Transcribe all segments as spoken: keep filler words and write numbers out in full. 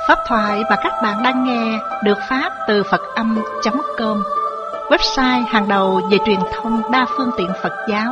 Pháp thoại mà các bạn đang nghe được phát từ Phật âm chấm com, website hàng đầu về truyền thông đa phương tiện Phật giáo.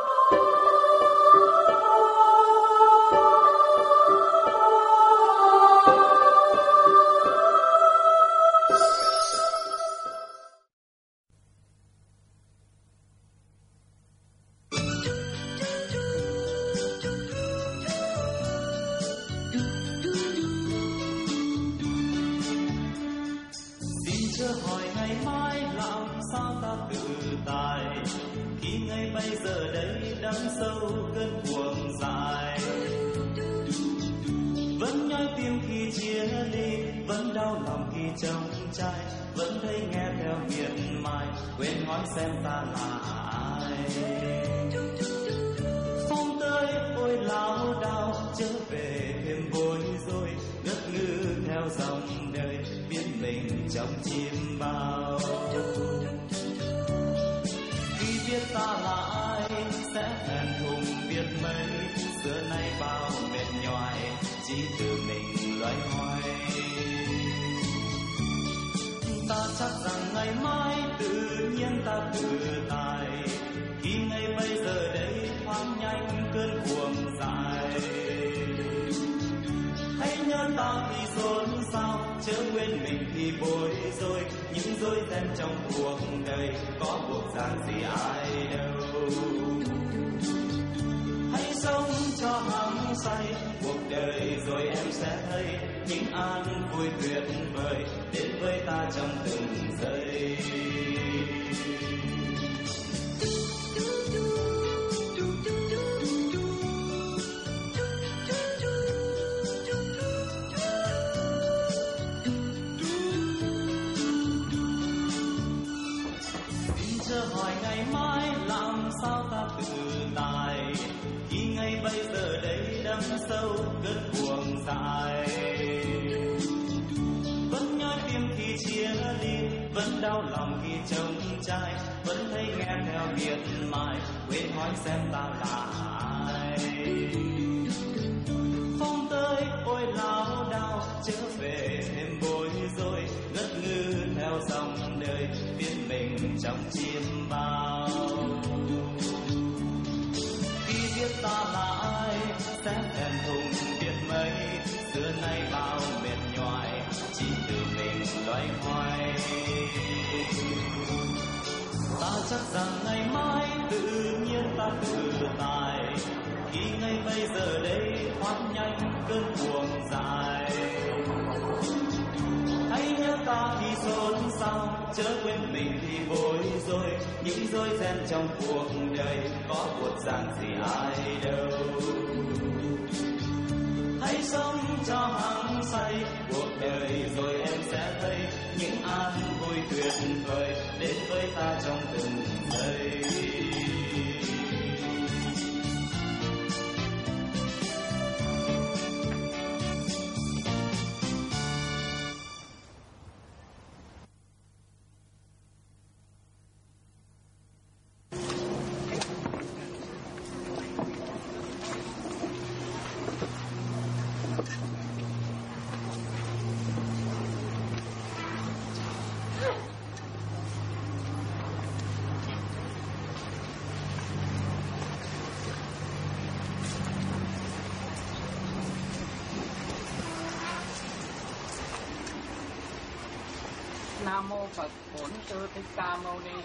Nam mô Phật Bổn Sư Thích Ca Mâu Ni.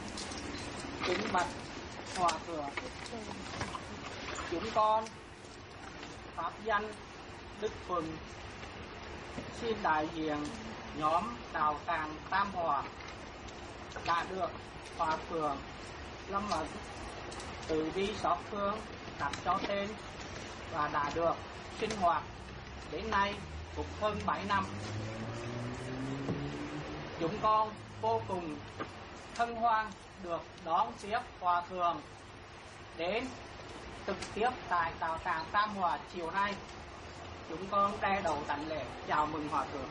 Kính bạch hòa thượng, chúng con pháp danh Đức Phụng xin đại diện nhóm Đạo Tràng Tam Hòa đã được hòa thượng Lâm Ẩn từ bi xót phương đặt cho tên và đã được sinh hoạt đến nay cũng hơn bảy năm. Chúng con vô cùng hân hoan được đón tiếp hòa thượng đến trực tiếp tại Đạo Tràng Tam Hòa chiều nay. Chúng con đe đầu đảnh lễ chào mừng hòa thượng.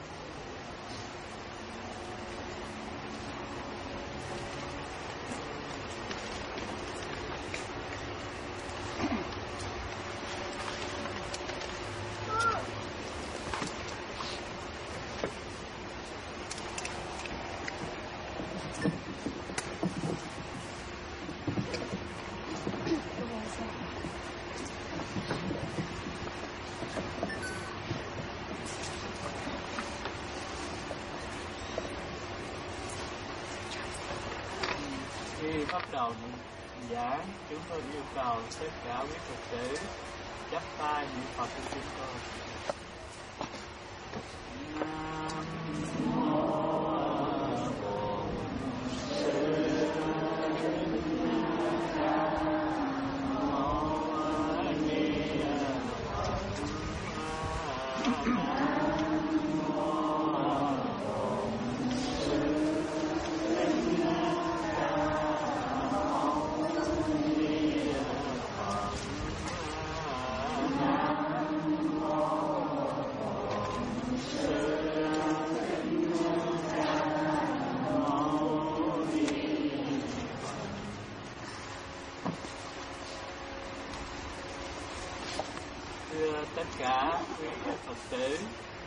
bắt đầu giảng, chúng tôi yêu cầu tất cả quý Phật tử chắp tay niệm Phật của chúng tôi. Nam tất cả quý Phật tử,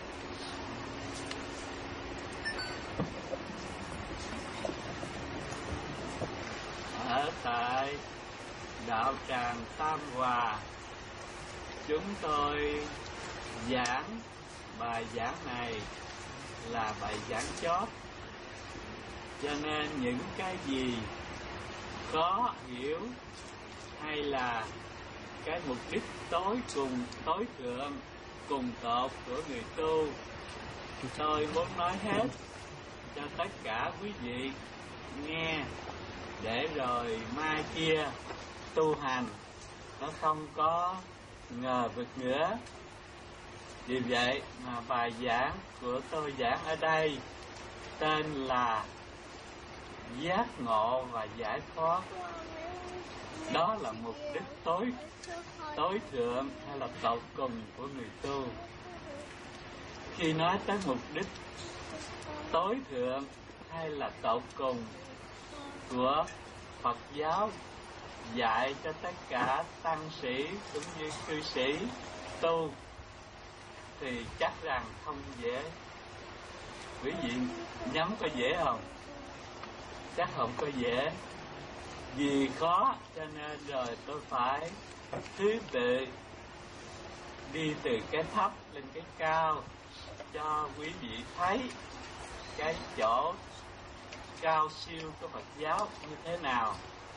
ở tại đạo tràng Tam Hòa, chúng tôi giảng bài giảng này là bài giảng chót, cho nên những cái gì khó hiểu hay là cái mục đích tối cùng tối thượng cùng tột của người tu, tôi muốn nói hết cho tất cả quý vị nghe, để rồi mai kia tu hành nó không có ngờ vực nữa. Vì vậy mà bài giảng của tôi giảng ở đây tên là giác ngộ và giải thoát. Đó là mục đích tối tối thượng hay là tột cùng của người tu. Khi nói tới mục đích tối thượng hay là tột cùng của Phật giáo dạy cho tất cả tăng sĩ cũng như cư sĩ tu thì chắc rằng không dễ. Quý vị nhắm có dễ không? Chắc không có dễ. Vì khó cho nên rồi tôi phải thứ tự đi từ cái thấp lên cái cao cho quý vị thấy cái chỗ cao siêu của Phật giáo như thế nào.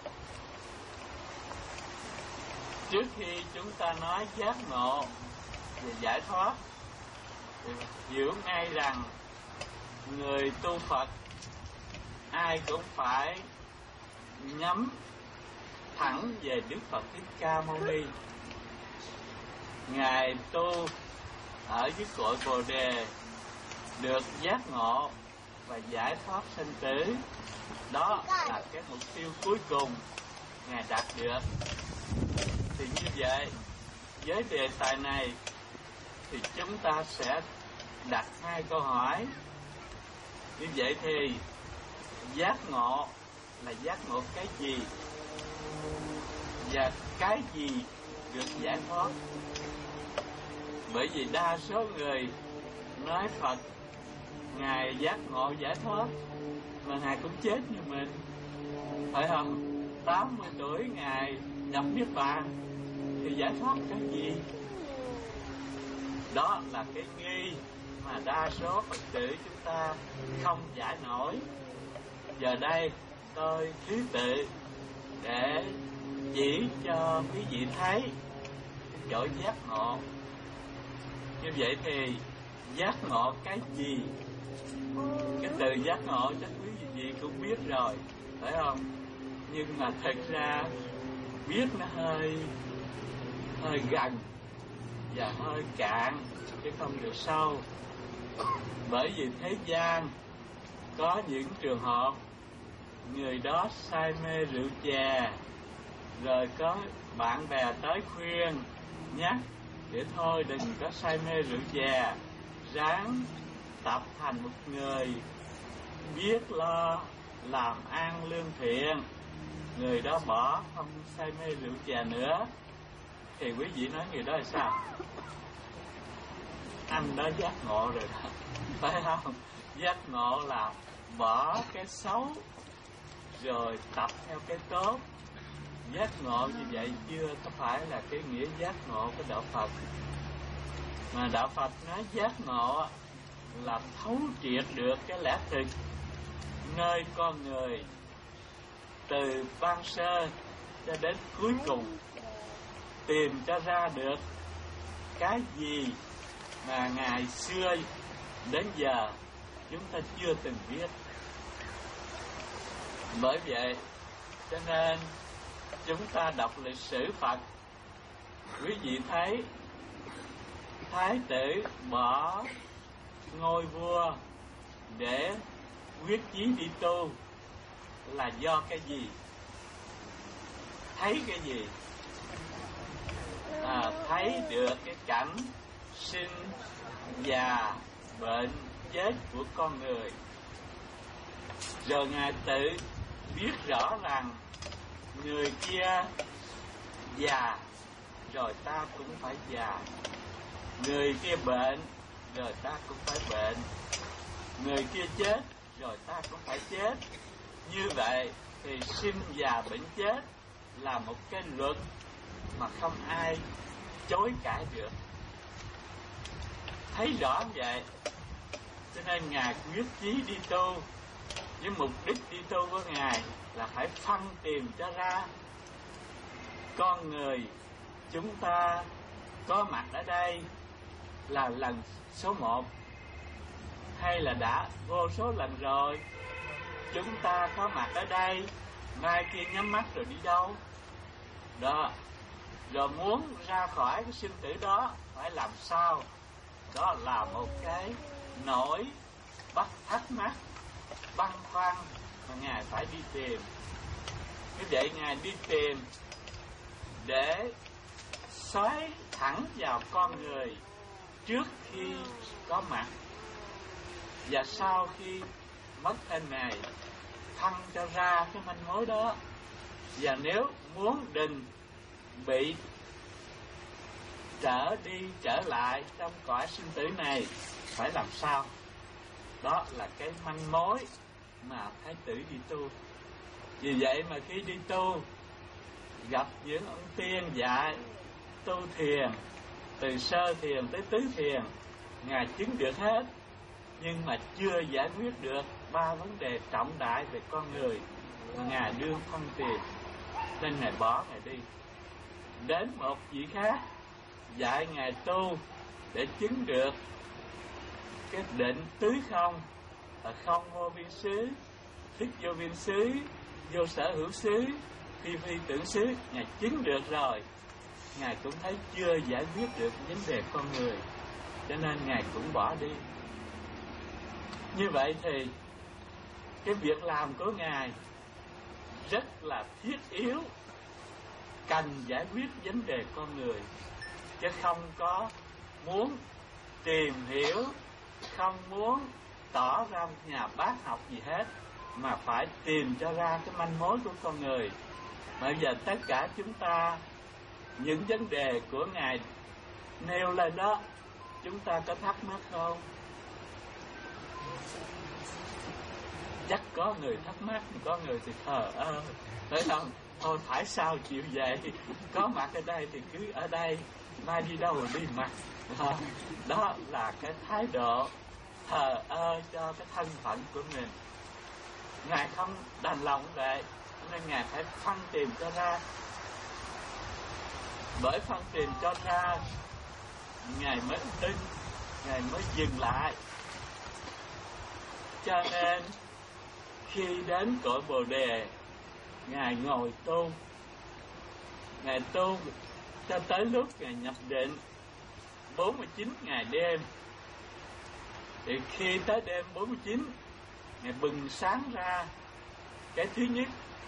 Trước khi chúng ta nói giác ngộ và giải thoát thì hiểu ngay rằng người tu Phật ai cũng phải nhắm thẳng về Đức Phật Thích Ca Mâu Ni. Ngài tu ở dưới cội Bồ Đề được giác ngộ và giải thoát sinh tử. Đó là cái mục tiêu cuối cùng Ngài đạt được. Thì như vậy, với đề tài này thì chúng ta sẽ đặt hai câu hỏi. Như vậy thì giác ngộ là giác ngộ cái gì? Và cái gì được giải thoát? Bởi vì đa số người nói Phật Ngài giác ngộ giải thoát, mà Ngài cũng chết như mình, phải không? tám mươi tuổi Ngài nhập Niết Bàn thì giải thoát cái gì? Đó là cái nghi mà đa số Phật tử chúng ta không giải nổi. Giờ đây tôi thứ tự để chỉ cho quý vị thấy chỗ giác ngộ. Như vậy thì giác ngộ cái gì? Cái từ giác ngộ chắc quý vị cũng biết rồi, phải không? Nhưng mà thật ra biết nó hơi hơi gần và hơi cạn chứ không được sâu. Bởi vì thế gian có những trường hợp người đó say mê rượu chè, rồi có bạn bè tới khuyên nhắc để thôi đừng có say mê rượu chè, ráng tập thành một người biết lo làm ăn lương thiện. Người đó bỏ không say mê rượu chè nữa. Thì quý vị nói người đó là sao? Anh đó giác ngộ rồi đó, phải không? Giác ngộ là bỏ cái xấu rồi tập theo cái tốt. Giác ngộ như vậy chưa có phải là cái nghĩa giác ngộ của đạo Phật. Mà đạo Phật nói giác ngộ là thấu triệt được cái lẽ thực nơi con người, từ ban sơ cho đến cuối cùng, tìm cho ra được cái gì mà ngày xưa đến giờ chúng ta chưa từng biết. Bởi vậy cho nên chúng ta đọc lịch sử Phật, quý vị thấy Thái tử bỏ ngôi vua để quyết chí đi tu là do cái gì? Thấy cái gì? À, thấy được cái cảnh sinh, già, bệnh, chết của con người. Rồi Ngài tự biết rõ rằng người kia già, rồi ta cũng phải già. Người kia bệnh, rồi ta cũng phải bệnh. Người kia chết, rồi ta cũng phải chết. Như vậy thì sinh, già, bệnh, chết là một cái luật mà không ai chối cãi được. Thấy rõ vậy, cho nên Ngài quyết chí đi tu. Nhưng mục đích đi tu của Ngài là phải phân tìm cho ra con người chúng ta có mặt ở đây là lần số một, hay là đã vô số lần rồi. Chúng ta có mặt ở đây, mai kia nhắm mắt rồi đi đâu? Đó, rồi muốn ra khỏi cái sinh tử đó phải làm sao? Đó là một cái nỗi bắt thắc mắc, băn khoăn mà Ngài phải đi tìm. Như vậy Ngài đi tìm để xoáy thẳng vào con người trước khi có mặt, và sau khi mất thân này thăng cho ra cái manh mối đó. Và nếu muốn đừng bị trở đi trở lại trong cõi sinh tử này phải làm sao? Đó là cái manh mối mà Thái tử đi tu. Vì vậy mà khi đi tu, gặp những ông tiên dạy tu thiền, từ sơ thiền tới tứ thiền, Ngài chứng được hết, nhưng mà chưa giải quyết được ba vấn đề trọng đại về con người mà Ngài đương phân tìm, nên Ngài bỏ Ngài đi. Đến một vị khác dạy Ngài tu để chứng được cái định tứ không, là không vô biên xứ, thức vô biên xứ, vô sở hữu xứ, phi phi tưởng xứ. Ngài chứng được rồi, Ngài cũng thấy chưa giải quyết được vấn đề con người, cho nên Ngài cũng bỏ đi. Như vậy thì cái việc làm của Ngài rất là thiết yếu, cần giải quyết vấn đề con người, chứ không có muốn tìm hiểu, không muốn tỏ ra một nhà bác học gì hết, mà phải tìm cho ra cái manh mối của con người. Bây giờ tất cả chúng ta, những vấn đề của Ngài nêu lên đó, chúng ta có thắc mắc không? Chắc có người thắc mắc, có người thì thờ ơ, phải không? Thôi phải sao chịu vậy, có mặt ở đây thì cứ ở đây, mai đi đâu rồi đi mặt. Đó, đó là cái thái độ thờ ơ cho cái thân phận của mình. Ngài không đành lòng vậy, nên Ngài phải phân tìm cho ra. Bởi phân tìm cho ra, Ngài mới tin, Ngài mới dừng lại. Cho nên khi đến cội Bồ Đề, Ngài ngồi tu. Ngài tu cho tới lúc Ngài nhập định bốn mươi chín ngày đêm. Thì khi tới đêm bốn mươi chín, Ngài bừng sáng ra. Cái thứ nhất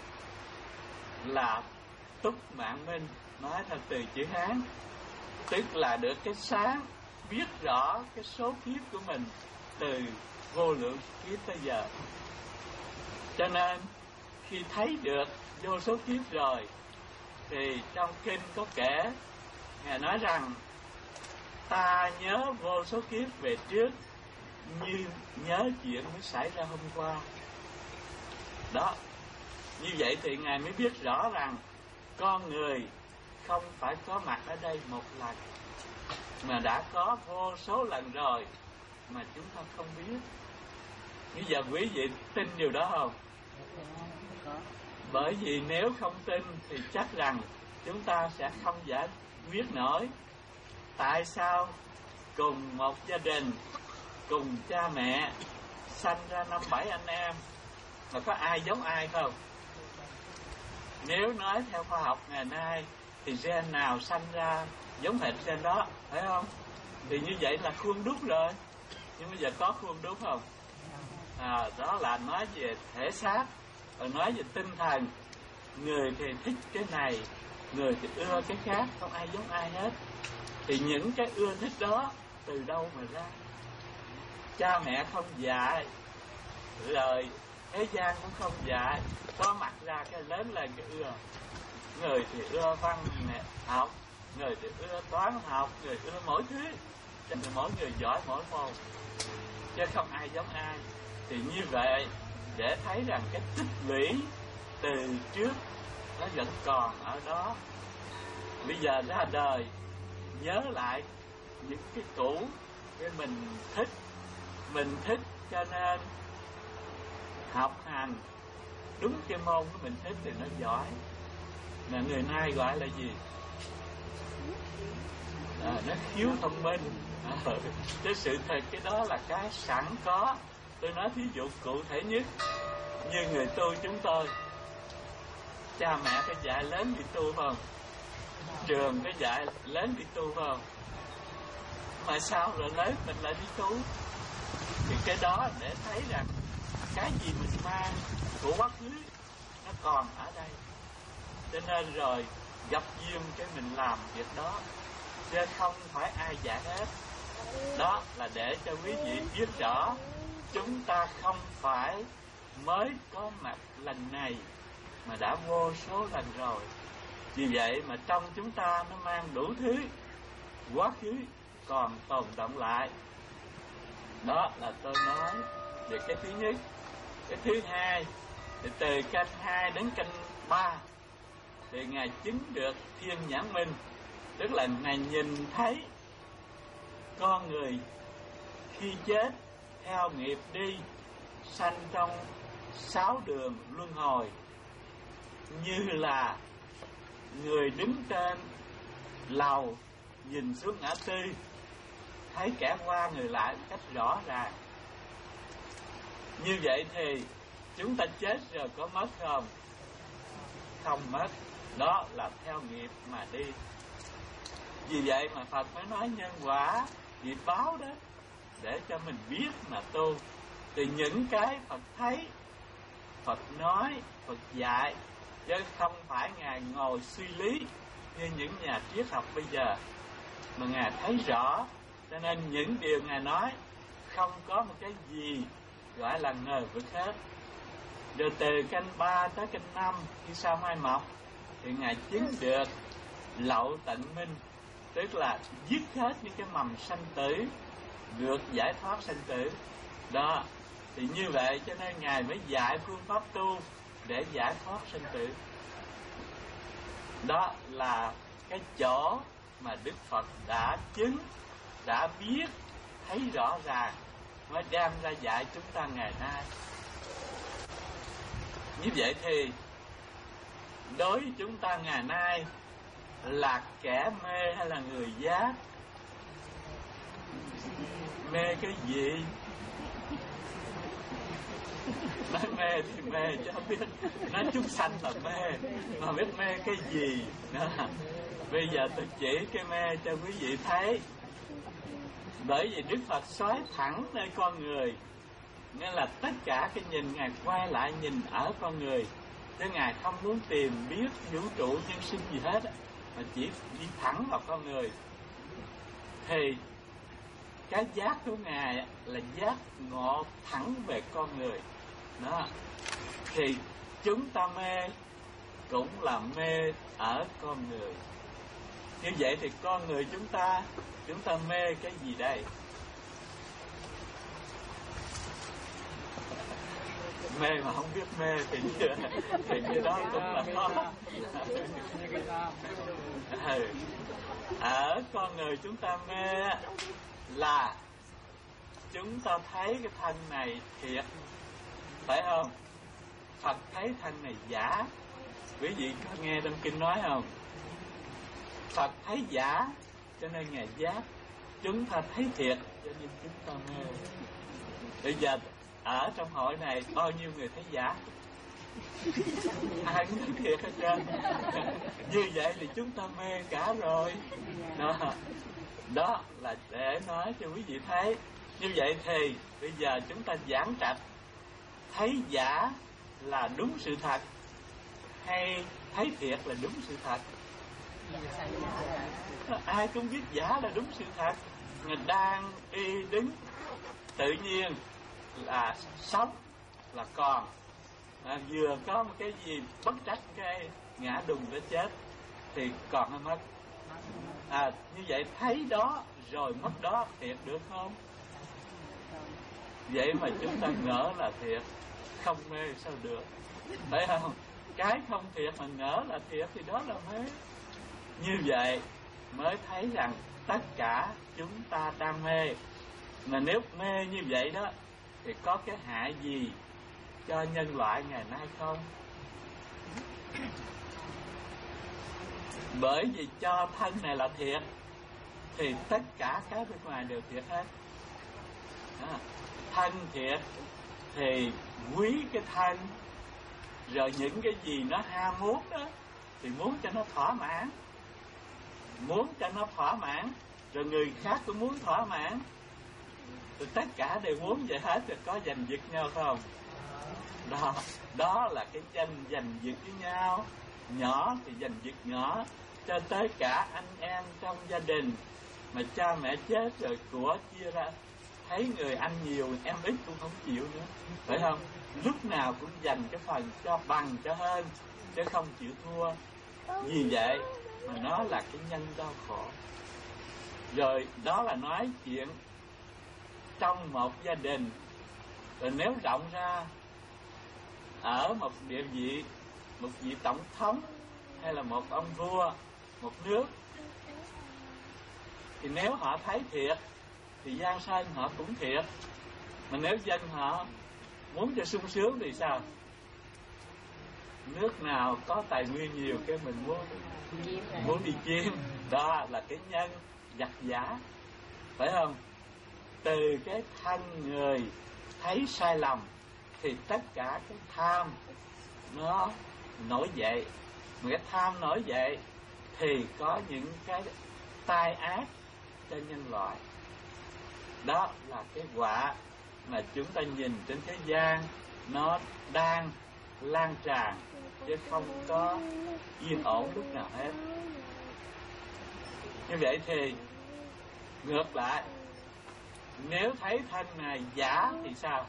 là túc mạng minh, nói theo từ chữ Hán, tức là được cái sáng, biết rõ cái số kiếp của mình từ vô lượng kiếp tới giờ. Cho nên khi thấy được vô số kiếp rồi, thì trong kinh có kể, Ngài nói rằng ta nhớ vô số kiếp về trước như nhớ chuyện mới xảy ra hôm qua. Đó, như vậy thì Ngài mới biết rõ rằng con người không phải có mặt ở đây một lần, mà đã có vô số lần rồi mà chúng ta không biết. Bây giờ quý vị tin điều đó không? Bởi vì nếu không tin thì chắc rằng chúng ta sẽ không giải quyết nổi. Tại sao cùng một gia đình, cùng cha mẹ, sanh ra năm bảy anh em, mà có ai giống ai không? Nếu nói theo khoa học ngày nay thì gen nào sanh ra giống hệt gen đó, phải không? Thì như vậy là khuôn đúc rồi. Nhưng bây giờ có khuôn đúc không? À, đó là nói về thể xác, rồi nói về tinh thần. Người thì thích cái này, người thì ưa cái khác, không ai giống ai hết. Thì những cái ưa thích đó từ đâu mà ra? Cha mẹ không dạy, rồi thế gian cũng không dạy, có mặt ra cái lớn lên cái ưa. Người thì ưa văn học, người thì ưa toán học, người ưa mỗi thứ, cho nên mỗi người giỏi mỗi môn, chứ không ai giống ai. Thì như vậy để thấy rằng cái tích lũy từ trước nó vẫn còn ở đó. Bây giờ ra đời nhớ lại những cái cũ, cái mình thích, mình thích cho nên học hành đúng cái môn của mình thích thì nó giỏi. Mà người nay gọi là gì? À, nó khiếu thông minh. À, cái sự thật cái đó là cái sẵn có. Tôi nói thí dụ cụ thể nhất, như người tu chúng tôi, cha mẹ phải dạy lớn đi tu không? Trường phải dạy lớn đi tu không? Mà sao rồi lớn mình lại đi tu? Thì cái đó để thấy rằng cái gì mình mang của quá khứ nó còn ở đây. Cho nên rồi gặp duyên cái mình làm việc đó, chứ không phải ai dạy hết. Đó là để cho quý vị biết rõ, chúng ta không phải mới có mặt lần này mà đã vô số lần rồi. Vì vậy mà trong chúng ta nó mang đủ thứ quá khứ còn tồn động lại. Đó là tôi nói về cái thứ nhất. Cái thứ hai thì từ canh hai đến canh ba thì Ngài chứng được thiên nhãn minh, tức là Ngài nhìn thấy con người khi chết theo nghiệp đi sanh trong sáu đường luân hồi, như là người đứng trên lầu nhìn xuống ngã tư thấy kẻ qua người lại một cách rõ ràng. Như vậy thì chúng ta chết rồi có mất không? Không mất. Đó là theo nghiệp mà đi. Vì vậy mà Phật mới nói nhân quả, nghiệp báo đó, để cho mình biết mà tu. Thì những cái Phật thấy, Phật nói, Phật dạy, chứ không phải Ngài ngồi suy lý như những nhà triết học bây giờ, mà Ngài thấy rõ. Cho nên những điều Ngài nói không có một cái gì gọi là ngờ vực hết. Rồi từ canh ba tới canh năm khi sao mai mọc thì Ngài chứng được lậu tận minh, tức là dứt hết những cái mầm sanh tử, được giải thoát sanh tử. Đó, thì như vậy cho nên Ngài mới dạy phương pháp tu để giải thoát sanh tử. Đó là cái chỗ mà Đức Phật đã chứng, đã biết, thấy rõ ràng, mới đem ra dạy chúng ta ngày nay. Như vậy thì đối với chúng ta ngày nay là kẻ mê hay là người giác? Mê cái gì? Nói mê thì mê chứ không biết. Nói chúng sanh là mê, mà biết mê cái gì đó. Bây giờ tôi chỉ cái mê cho quý vị thấy. Bởi vì Đức Phật xoáy thẳng nơi con người, nên là tất cả cái nhìn Ngài quay lại nhìn ở con người, chứ Ngài không muốn tìm biết vũ trụ nhân sinh gì hết, mà chỉ đi thẳng vào con người. Thì cái giác của Ngài là giác ngộ thẳng về con người đó. Thì chúng ta mê cũng là mê ở con người. Như vậy thì con người chúng ta, chúng ta mê cái gì đây? Mê mà không biết mê thì thì cái đó cũng là khó. Ừ. Ở con người chúng ta mê là chúng ta thấy cái thân này thiệt, phải không? Phật thấy thân này giả, Quý vị có nghe trong kinh nói không? Phật thấy giả cho nên Ngài giác, chúng ta thấy thiệt cho nên chúng ta mê. Bây giờ ở trong hội này bao nhiêu người thấy giả? Ai cũng thấy thiệt hết trơn. Như vậy thì chúng ta mê cả rồi. Đó, đó là để nói cho quý vị thấy. Như vậy thì bây giờ chúng ta giảng trạch, thấy giả là đúng sự thật hay thấy thiệt là đúng sự thật? Ai cũng biết giả là đúng sự thật. Người đang đi đứng tự nhiên là sống, là còn, à, vừa có một cái gì bất trắc cái ngã đùng để chết thì còn hay mất. À, như vậy thấy đó rồi mất đó thiệt được không? Vậy mà chúng ta ngỡ là thiệt, không mê sao được, phải không? Cái không thiệt mà ngỡ là thiệt thì đó là mê. Như vậy mới thấy rằng tất cả chúng ta đang mê. Mà nếu mê như vậy đó thì có cái hại gì cho nhân loại ngày nay không? Bởi vì cho thân này là thiệt thì tất cả cái bên ngoài đều thiệt hết. À, thân thiệt thì quý cái thân, rồi những cái gì nó ham muốn đó thì muốn cho nó thỏa mãn, muốn cho nó thỏa mãn, rồi người khác cũng muốn thỏa mãn, rồi tất cả đều muốn vậy hết, rồi có giành giật nhau không? Đó, đó là cái tranh giành giật với nhau. Nhỏ thì giành giật nhỏ, cho tới cả anh em trong gia đình mà cha mẹ chết rồi của chia ra, thấy người anh nhiều em ít cũng không chịu nữa, phải không? Lúc nào cũng dành cái phần cho bằng cho hơn, chứ không chịu thua. Vì vậy mà nó là cái nhân đau khổ. Rồi đó là nói chuyện trong một gia đình. Rồi nếu rộng ra ở một địa vị, một vị tổng thống hay là một ông vua một nước, thì nếu họ thấy thiệt thì giang sơn họ cũng thiệt. Mà nếu dân họ muốn cho sung sướng thì sao? Nước nào có tài nguyên nhiều cái mình muốn muốn đi chiếm. Đó là cái nhân giặc giả, phải không? Từ cái thân người thấy sai lầm thì tất cả cái tham nó nổi dậy. Mà cái tham nổi dậy thì có những cái tai ác cho nhân loại. Đó là cái quả mà chúng ta nhìn trên thế gian nó đang lan tràn, chứ không có yên ổn lúc nào hết. Như vậy thì ngược lại, nếu thấy thân này giả thì sao?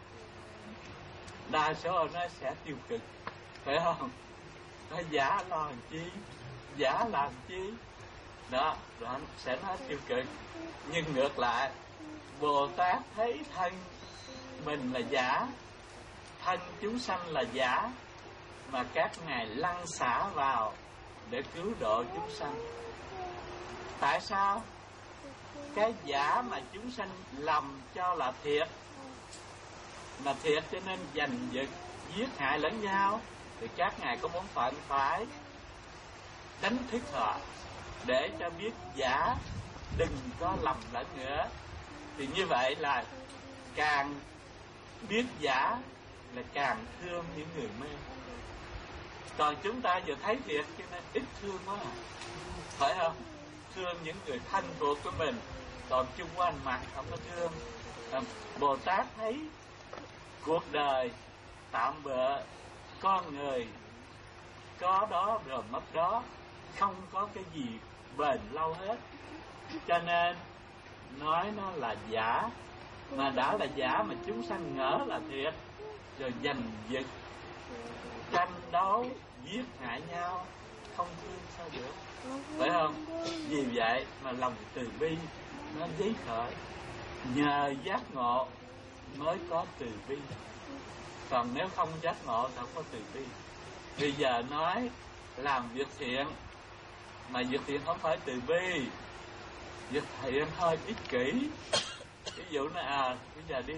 Đa số nó sẽ tiêu cực, phải không? Nó giả lo làm chi, giả làm chi. Đó, đó sẽ nói tiêu cực. Nhưng ngược lại, Bồ Tát thấy thân mình là giả, thân chúng sanh là giả, mà các ngài lăn xả vào để cứu độ chúng sanh. Tại sao? Cái giả mà chúng sanh lầm cho là thiệt, mà thiệt cho nên giành giật giết hại lẫn nhau, thì các ngài có bổn phận phải đánh thức họ để cho biết giả đừng có lầm lẫn nữa. Thì như vậy là càng biết giả là càng thương những người mê. Còn chúng ta vừa thấy thiệt cho nên ít thương quá à, phải không? Thương những người thân thuộc của mình, còn chung quanh mặt không có thương. Bồ Tát thấy cuộc đời tạm bợ, con người có đó rồi mất đó, không có cái gì bền lâu hết, cho nên nói nó là giả. Mà đã là giả mà chúng sanh ngỡ là thiệt, rồi giành giật tranh đấu giết hại nhau, không thương sao được, phải không? Vì vậy mà lòng từ bi nó giấy khởi, nhờ giác ngộ mới có từ bi. Còn nếu không giác ngộ thì không có từ bi. Bây giờ nói làm việc thiện, mà việc thiện không phải từ bi, việc thiện hơi ích kỷ. Ví dụ là à, bây giờ đi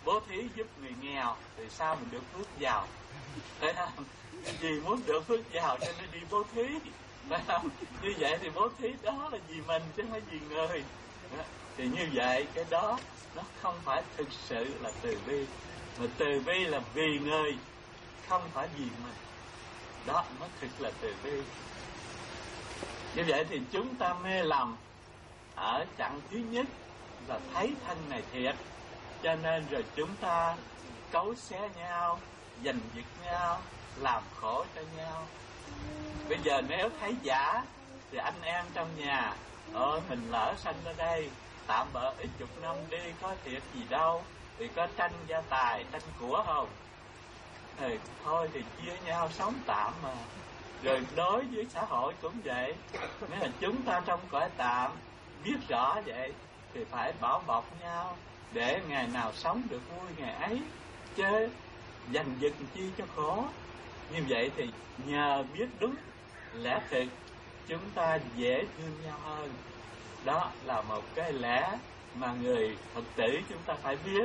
bố thí giúp người nghèo thì sao mình được phước giàu, phải không? Vì muốn được phước giàu cho nên đi bố thí, phải không? Như vậy thì bố thí đó là vì mình chứ không phải vì người. Thì như vậy cái đó nó không phải thực sự là từ bi, mà từ bi là vì người, không phải vì mình. Đó mới thực là từ bi. Như vậy thì chúng ta mê lầm ở chặng thứ nhất là thấy thân này thiệt, cho nên rồi chúng ta cấu xé nhau, giành giật nhau, làm khổ cho nhau. Bây giờ nếu thấy giả thì anh em trong nhà, ôi mình lỡ sanh ở đây, tạm bỡ ít chục năm đi, có thiệt gì đâu, thì có tranh gia tài, tranh của không? Thì thôi thì chia nhau sống tạm mà. Rồi đối với xã hội cũng vậy, nếu là chúng ta trong cõi tạm biết rõ vậy thì phải bảo bọc nhau để ngày nào sống được vui ngày ấy, chứ giành giật chi cho khổ. Như vậy thì nhờ biết đúng lẽ thực, chúng ta dễ thương nhau hơn. Đó là một cái lẽ mà người Phật tử chúng ta phải biết.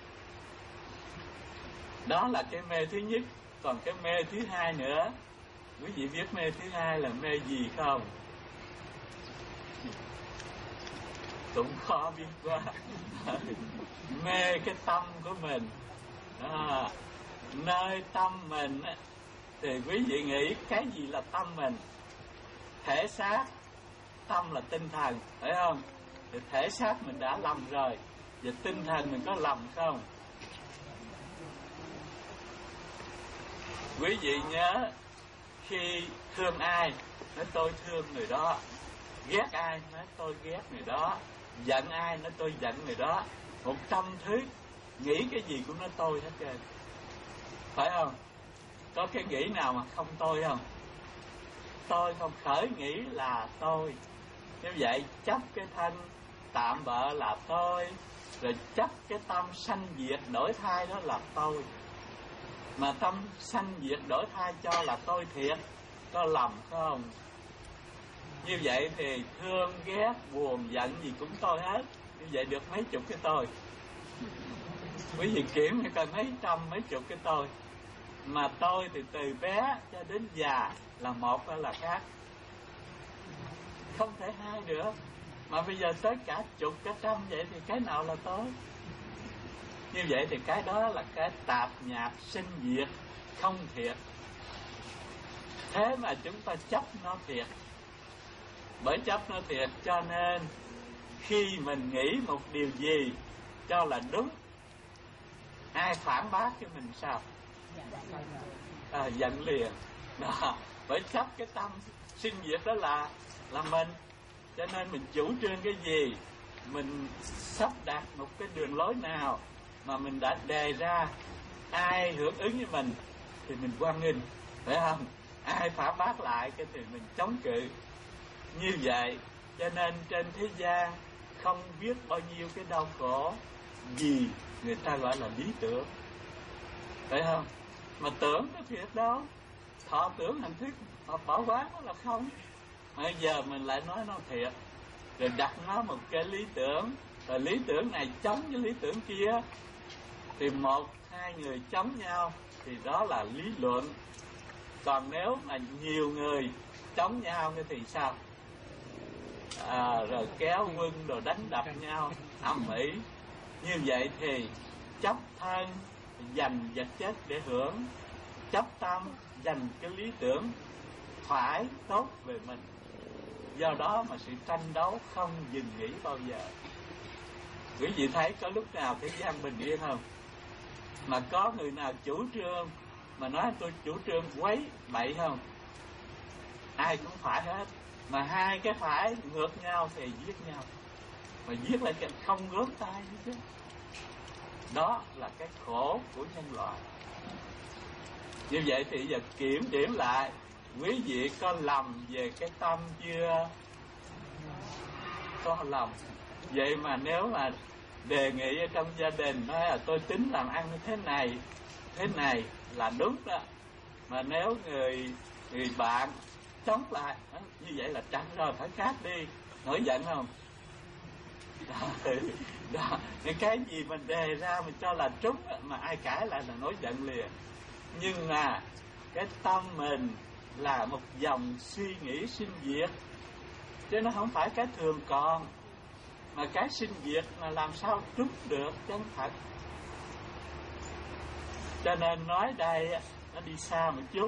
Đó là cái mê thứ nhất. Còn cái mê thứ hai nữa, quý vị biết mê thứ hai là mê gì không? Cũng khó biết quá. Mê cái tâm của mình. À, nơi tâm mình thì quý vị nghĩ cái gì là tâm mình? Thể xác, tâm là tinh thần, phải không? Thì thể xác mình đã lầm rồi, và tinh thần mình có lầm không? Quý vị nhớ, khi thương ai nói tôi thương người đó, ghét ai nói tôi ghét người đó, giận ai nói tôi giận người đó. Một trăm thứ nghĩ cái gì cũng nói tôi hết trơn, phải không? Có cái nghĩ nào mà không tôi không? Tôi không khởi nghĩ là tôi. Như vậy chấp cái thân tạm bợ là tôi, rồi chấp cái tâm sanh diệt đổi thai đó là tôi. Mà tâm sanh diệt đổi thai cho là tôi thiệt, có lầm không? Như vậy thì thương, ghét, buồn, giận gì cũng tôi hết. Như vậy được mấy chục cái tôi. Quý vị kiểm thì coi mấy trăm, mấy chục cái tôi. Mà tôi thì từ bé cho đến già là một hay là khác, không thể hai được. Mà bây giờ tới cả chục, cả trăm vậy thì cái nào là tôi? Như vậy thì cái đó là cái tạp nhạp sinh diệt không thiệt. Thế mà chúng ta chấp nó thiệt. Bởi chấp nó thiệt cho nên khi mình nghĩ một điều gì cho là đúng, ai phản bác cho mình sao? À, giận liền. Đó. Bởi chấp cái tâm sinh diệt đó là là mình, cho nên mình chủ trương cái gì, mình sắp đặt một cái đường lối nào mà mình đã đề ra, ai hưởng ứng với mình thì mình hoan nghênh, phải không? Ai phản bác lại cái thì mình chống cự. Như vậy cho nên trên thế gian không biết bao nhiêu cái đau khổ vì người ta gọi là lý tưởng, phải không? Mà tưởng có thiệt đâu, thọ tưởng hành thức họ bỏ quán nó là không. Mà bây giờ mình lại nói nó thiệt, rồi đặt nó một cái lý tưởng, rồi lý tưởng này chống với lý tưởng kia, thì một hai người chống nhau thì đó là lý luận. Còn nếu mà nhiều người chống nhau thì sao? À, rồi kéo quân rồi đánh đập nhau ầm ĩ. Như vậy thì chấp thân dành vật chất để hưởng, chấp tâm dành cái lý tưởng phải tốt về mình. Do đó mà sự tranh đấu không dừng nghỉ bao giờ. Quý vị thấy có lúc nào thế gian bình yên không? Mà có người nào chủ trương mà nói tôi chủ trương quấy bậy không? Ai cũng phải hết. Mà hai cái phải ngược nhau thì giết nhau, mà giết lại không gớm tay chứ. Đó là cái khổ của nhân loại. Như vậy thì giờ kiểm điểm lại, quý vị có lầm về cái tâm chưa? Có lầm. Vậy mà nếu mà đề nghị ở trong gia đình nói là tôi tính làm ăn như thế này, thế này là đúng đó. Mà nếu người người bạn chống lại, như vậy là chặn rồi, phải cắt đi. Nổi giận không? đó, đó. Cái gì mình đề ra mình cho là trúng mà ai cãi lại là nổi giận liền. Nhưng mà cái tâm mình là một dòng suy nghĩ sinh diệt, chứ nó không phải cái thường còn, mà cái sinh diệt mà làm sao trúng được chân thật. Cho nên nói đây nó đi xa một chút.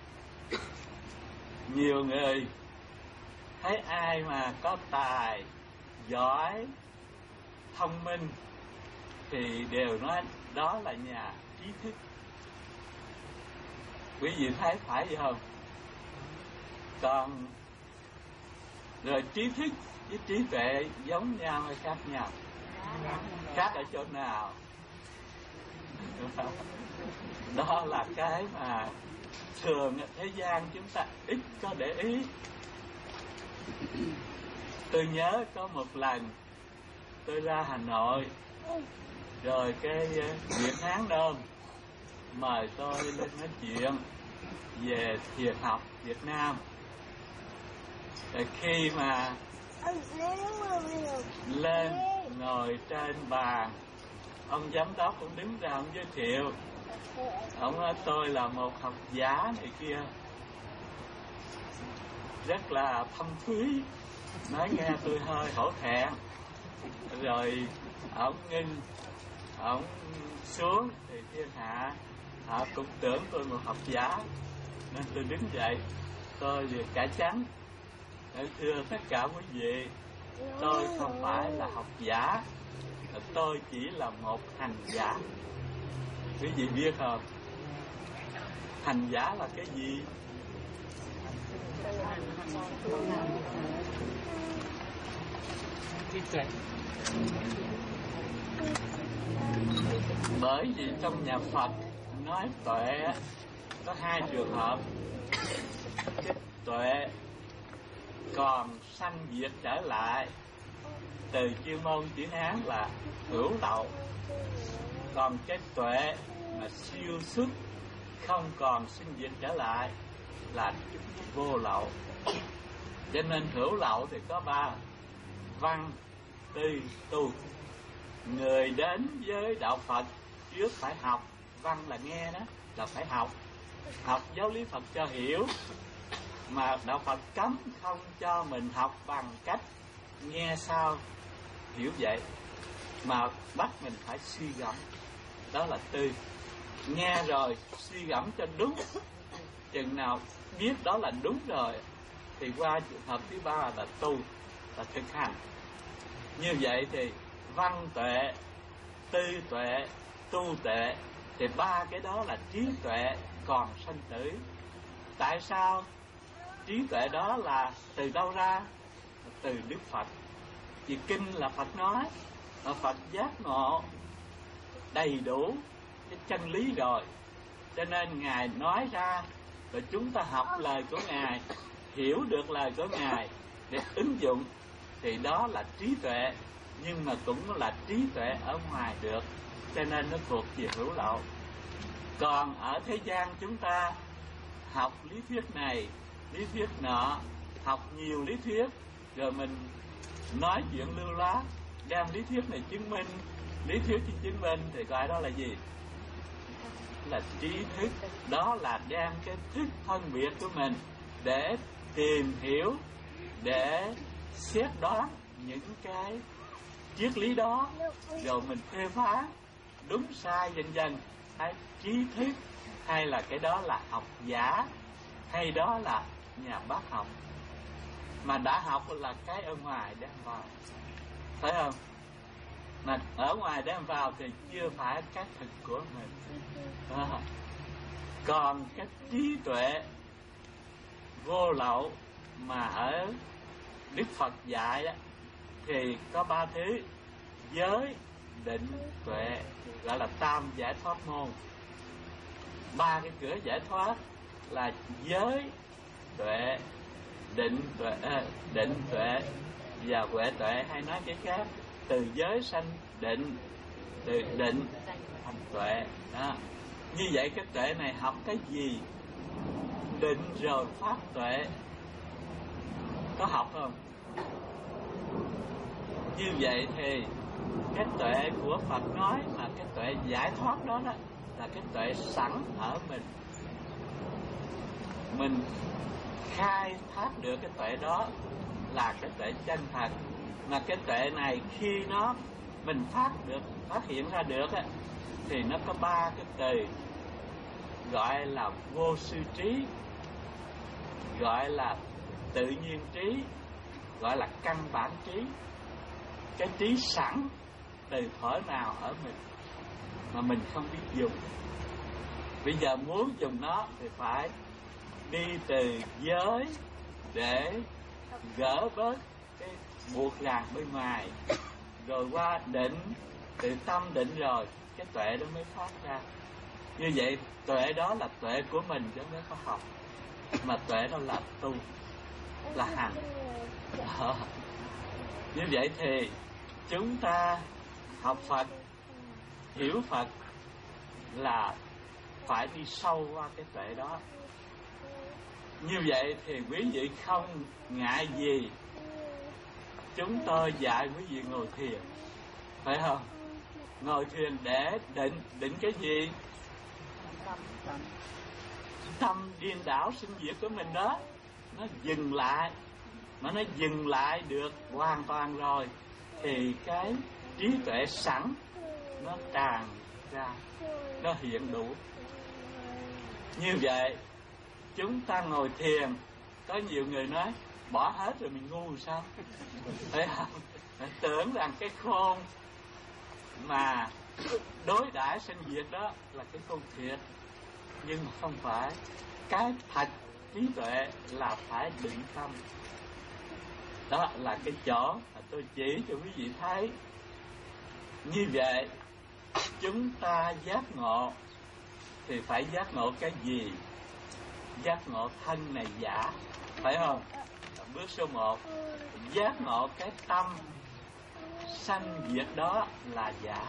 Nhiều người thấy ai mà có tài, giỏi, thông minh thì đều nói đó là nhà trí thức. Quý vị thấy phải vậy không? Còn rồi trí thức với trí tuệ giống nhau hay khác nhau? Khác ở chỗ nào? Đó là cái mà thường thế gian chúng ta ít có để ý. Tôi nhớ có một lần tôi ra Hà Nội, rồi cái Việt Hán Đơn mời tôi lên nói chuyện về thiền học Việt Nam. Rồi khi mà lên ngồi trên bàn, ông giám đốc cũng đứng ra ông giới thiệu. Ông nói tôi là một học giả này kia, rất là thâm thúy, nói nghe tôi hơi hổ thẹn. Rồi ông ngưng, ông xuống thì thiên hạ họ cũng tưởng tôi một học giả, nên tôi đứng dậy, tôi vừa cải trắng. Thưa tất cả quý vị, tôi không phải là học giả, tôi chỉ là một hành giả. Quý vị biết không? Hành giả là cái gì? Bởi vì trong nhà Phật nói tuệ có hai trường hợp. Cái tuệ còn sanh diệt trở lại, từ chuyên môn chữ Hán là hữu lậu. Còn cái tuệ mà siêu xuất không còn sinh diệt trở lại là vô lậu. Cho nên hữu lậu thì có ba: văn, tư, tu. Người đến với đạo Phật trước phải học. Văn là nghe đó, là phải học. Học giáo lý Phật cho hiểu. Mà đạo Phật cấm không cho mình học bằng cách nghe sao hiểu vậy, mà bắt mình phải suy gẫm. Đó là tư. Nghe rồi suy gẫm cho đúng, chừng nào biết đó là đúng rồi thì qua trường hợp thứ ba là tu, là thực hành. Như vậy thì văn tuệ, tư tuệ, tu tuệ, thì ba cái đó là trí tuệ còn sanh tử. Tại sao? Trí tuệ đó là từ đâu ra? Từ Đức Phật. Vì kinh là Phật nói, mà Phật giác ngộ đầy đủ cái chân lý rồi, cho nên Ngài nói ra, rồi chúng ta học lời của Ngài, hiểu được lời của Ngài để ứng dụng, thì đó là trí tuệ. Nhưng mà cũng là trí tuệ ở ngoài được, cho nên nó thuộc về hữu lậu. Còn ở thế gian chúng ta học lý thuyết này, lý thuyết nọ, học nhiều lý thuyết, rồi mình nói chuyện lưu loát, đem lý thuyết này chứng minh, lý thuyết chỉ chứng minh, thì gọi đó là gì? Là trí thức. Đó là đem cái thức phân biệt của mình để tìm hiểu, để xét đoán những cái triết lý đó, rồi mình phê phán đúng sai dần dần. Hay trí thức, hay là cái đó là học giả, hay đó là nhà bác học. Mà đã học là cái ở ngoài đem vào, phải không? Mà ở ngoài đem vào thì chưa phải cái thực của mình. À. Còn cái trí tuệ vô lậu mà ở Đức Phật dạy đó, thì có ba thứ: giới, định, tuệ, gọi là tam giải thoát môn. Ba cái cửa giải thoát là giới, tuệ, định, tuệ, à, định, tuệ và huệ tuệ, hay nói cái khác, từ giới sanh định, từ định thành tuệ. Đó. Như vậy cái tuệ này học cái gì? Định rồi phát tuệ. Có học không? Như vậy thì cái tuệ của Phật nói là cái tuệ giải thoát đó đó là cái tuệ sẵn ở mình. Mình khai thác được cái tuệ đó là cái tuệ chân thật. Mà cái tuệ này khi nó mình phát được, phát hiện ra được á, thì nó có ba cái từ, gọi là vô sư trí, gọi là tự nhiên trí, gọi là căn bản trí. Cái trí sẵn từ thuở nào ở mình mà mình không biết dùng. Bây giờ muốn dùng nó thì phải đi từ giới để gỡ bớt cái buộc ràng bên ngoài, rồi qua định, từ tâm định rồi cái tuệ đó mới phát ra. Như vậy tuệ đó là tuệ của mình chứ không có học, mà tuệ đó là tu, là hành. Đó. Như vậy thì chúng ta học Phật, hiểu Phật là phải đi sâu qua cái tuệ đó. Như vậy thì quý vị không ngại gì chúng tôi dạy quý vị ngồi thiền, phải không? Ngồi thiền để định, định cái gì? Tâm điên đảo sinh diệt của mình đó, nó dừng lại. Mà nó dừng lại được hoàn toàn rồi thì cái trí tuệ sẵn nó tràn ra, nó hiện đủ. Như vậy chúng ta ngồi thiền, có nhiều người nói bỏ hết rồi mình ngu sao? Phải không? Tưởng rằng cái khôn mà đối đãi sinh diệt đó là cái khôn thiệt, nhưng mà không phải. Cái thật trí tuệ là phải định tâm. Đó là cái chỗ mà tôi chỉ cho quý vị thấy. Như vậy chúng ta giác ngộ thì phải giác ngộ cái gì? Giác ngộ thân này giả, phải không? Bước số một, giác ngộ cái tâm sanh diệt đó là giả.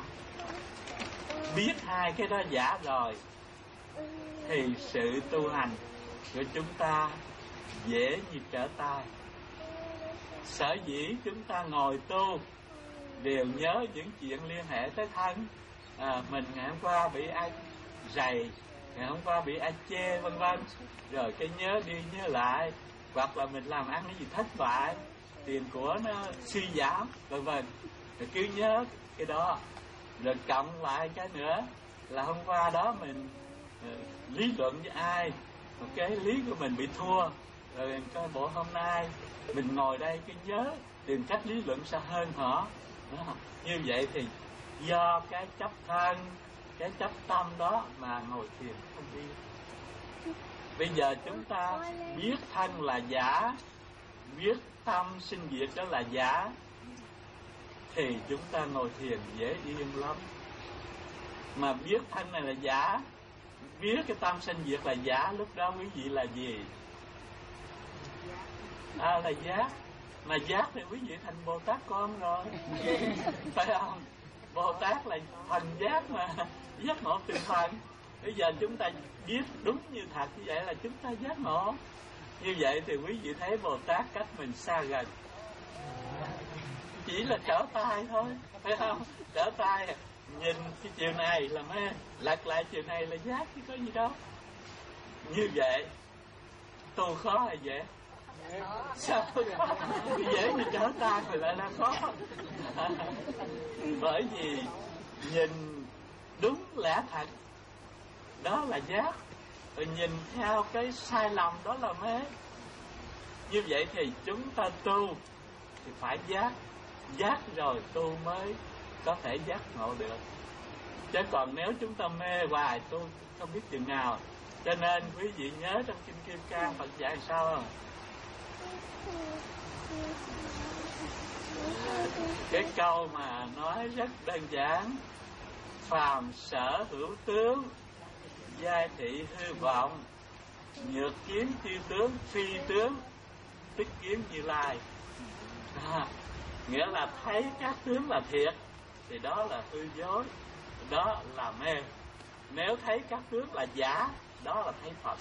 Biết hai cái đó giả rồi thì sự tu hành của chúng ta dễ như trở tay. Sở dĩ chúng ta ngồi tu đều nhớ những chuyện liên hệ tới thân. à, Mình ngày hôm qua bị ai rầy, ngày hôm qua bị ai chê vân vân, rồi cái nhớ đi nhớ lại. Hoặc là mình làm ăn cái gì thất bại, tiền của nó suy giảm vân vân, rồi cứ nhớ cái đó. Rồi cộng lại cái nữa là hôm qua đó mình uh, lý luận với ai, một cái lý của mình bị thua, rồi coi bộ hôm nay mình ngồi đây cứ nhớ tìm cách lý luận sao hơn họ. Đó. Như vậy thì do cái chấp thân, cái chấp tâm đó mà ngồi thiền không đi. Bây giờ chúng ta biết thân là giả, biết tâm sinh diệt đó là giả, thì chúng ta ngồi thiền dễ yên lắm. Mà biết thân này là giả, biết cái tâm sinh diệt là giả, lúc đó quý vị là gì? À, là giác. Mà giác thì quý vị thành Bồ Tát con rồi. Phải không? Bồ Tát là thành giác mà, giác ngộ từ phần. Bây giờ chúng ta biết đúng như thật như vậy là chúng ta giác ngộ. Như vậy thì quý vị thấy Bồ Tát cách mình xa gần, chỉ là trở tay thôi, phải không? Trở tay, nhìn cái chiều này là mê, lật lại chiều này là giác, chứ có gì đâu. Như vậy tu khó hay dễ? Sao dễ như trở tay mà lại là khó? Bởi vì nhìn đúng lẽ thật đó là giác, rồi nhìn theo cái sai lầm đó là mê. Như vậy thì chúng ta tu thì phải giác, giác rồi tu mới có thể giác ngộ được. Chứ còn nếu chúng ta mê hoài tu không biết chừng nào. Cho nên quý vị nhớ trong Kinh Kim Cang Phật dạy sao không? Cái câu mà nói rất đơn giản: phàm sở hữu tướng, giai thị hư vọng, nhược kiến chư tướng, phi tướng, tức kiến Như Lai. À, nghĩa là thấy các tướng là thiệt thì đó là hư dối, đó là mê. Nếu thấy các tướng là giả, đó là thấy Phật.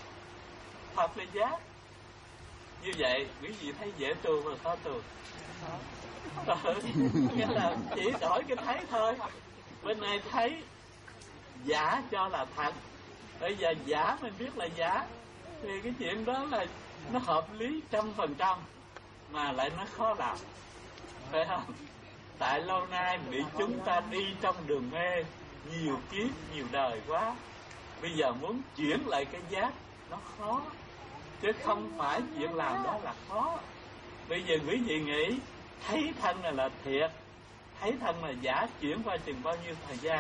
Phật là giác. Như vậy quý vị thấy dễ tu và khó tu? Ừ, nghĩa là chỉ đổi cái thấy thôi. Bên này thấy giả cho là thật, bây giờ giả mình biết là giả, thì cái chuyện đó là nó hợp lý trăm phần trăm, mà lại nó khó làm, phải không? Tại lâu nay bị chúng ta đi trong đường mê nhiều kiếp nhiều đời quá, bây giờ muốn chuyển lại cái giác nó khó, chứ không phải chuyện làm đó là khó. Bây giờ quý vị nghĩ thấy thân là, là thiệt, thấy thân là giả, chuyển qua chừng bao nhiêu thời gian?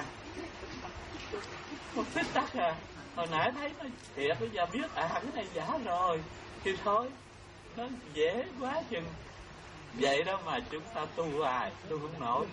Một tích tắc à. Hồi nãy thấy nó thiệt, bây giờ biết à cái này giả rồi thì thôi, nó dễ quá chừng. Vậy đó mà chúng ta tu hoài tu không nổi.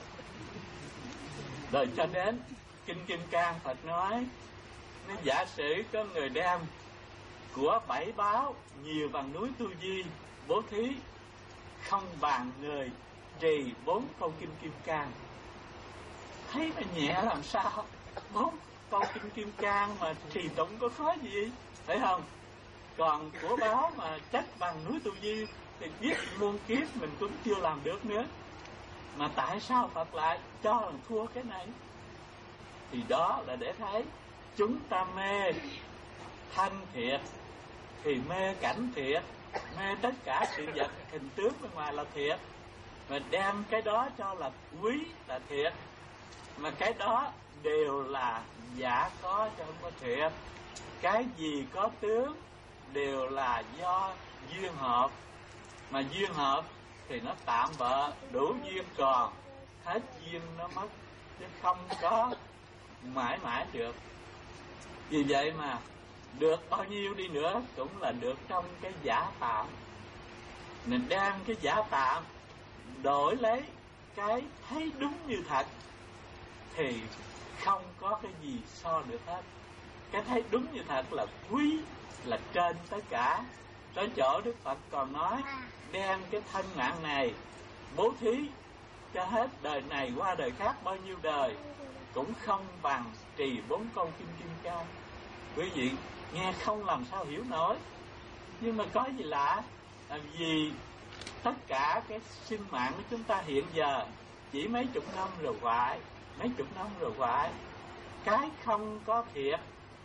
Rồi cho đến Kinh Kim Cang Phật nói, nó giả sử có người đem của bảy báo nhiều bằng núi Tu Di bố thí, không bằng người trì bốn câu Kinh Kim Cang. Thấy nó nhẹ làm sao? Bốn câu Kinh Kim Cang mà trì tụng có khó gì, phải không? Còn của báo mà trách bằng núi Tu Di thì biết muôn kiếp mình cũng chưa làm được nữa. Mà tại sao Phật lại cho là thua cái này? Thì đó là để thấy chúng ta mê thân thiệt thì mê cảnh thiệt, mê tất cả sự vật hình tướng bên ngoài là thiệt, mà đem cái đó cho là quý là thiệt, mà cái đó đều là giả có chứ không có thiệt. Cái gì có tướng đều là do duyên hợp, mà duyên hợp thì nó tạm bợ, đủ duyên còn, hết duyên nó mất, chứ không có mãi mãi được. Vì vậy mà được bao nhiêu đi nữa cũng là được trong cái giả tạm. Mình đem cái giả tạm đổi lấy cái thấy đúng như thật thì không có cái gì so được hết. Cái thấy đúng như thật là quý, là trên tất cả. Tới chỗ Đức Phật còn nói đem cái thân mạng này bố thí cho hết đời này qua đời khác bao nhiêu đời cũng không bằng trì bốn câu Kinh Kim Cang. Quý vị nghe không làm sao hiểu nổi. Nhưng mà có gì lạ, làm gì tất cả cái sinh mạng của chúng ta hiện giờ chỉ mấy chục năm rồi hoại, mấy chục năm rồi hoại. Cái không có thiệt,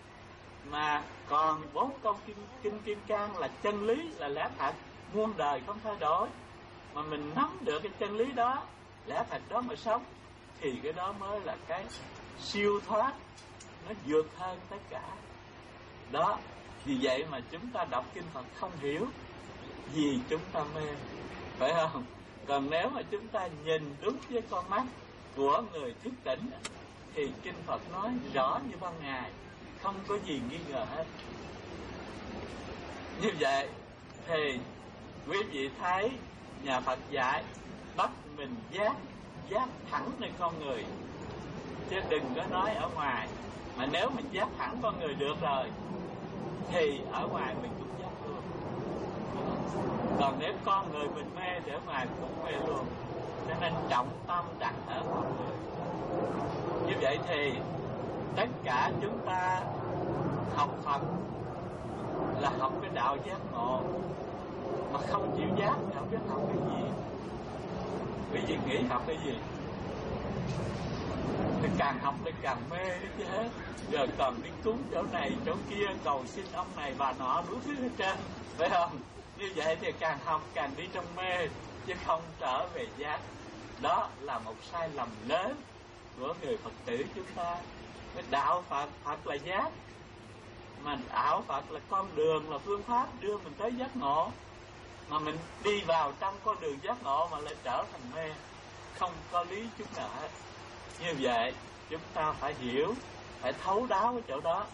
mà còn bốn câu Kinh, Kinh Kim Cang là chân lý, là lẽ thật, muôn đời không thay đổi. Mà mình nắm được cái chân lý đó, lẽ thật đó mà sống, thì cái đó mới là cái siêu thoát, nó vượt hơn tất cả. Đó, vì vậy mà chúng ta đọc kinh Phật không hiểu, vì chúng ta mê, phải không? Còn nếu mà chúng ta nhìn đúng với con mắt của người thức tỉnh thì kinh Phật nói rõ như ban ngày, không có gì nghi ngờ hết. Như vậy thì quý vị thấy nhà Phật dạy bắt mình giác, giác thẳng nơi con người, chứ đừng có nói ở ngoài. Mà nếu mình giác thẳng con người được rồi thì ở ngoài mình cũng giác luôn. Còn nếu con người mình mê thì ở ngoài cũng mê luôn. Cho nên trọng tâm đặt ở con người. Như vậy thì tất cả chúng ta học Phật là học cái đạo giác ngộ, mà không chịu giác thì không biết học cái gì. Quý vị nghĩ học cái gì? Thì càng học thì càng mê chứ hết. Giờ còn đi cúng chỗ này chỗ kia, cầu xin ông này bà nọ đủ thứ hết trơn, phải không? Như vậy thì càng học càng đi trong mê, chứ không trở về giác. Đó là một sai lầm lớn của người Phật tử chúng ta. Cái đạo Phật, Phật là giác, mà đạo Phật là con đường, là phương pháp đưa mình tới giác ngộ. Mà mình đi vào trong con đường giác ngộ mà lại trở thành mê, không có lý chút nào hết. Như vậy chúng ta phải hiểu, phải thấu đáo cái chỗ đó.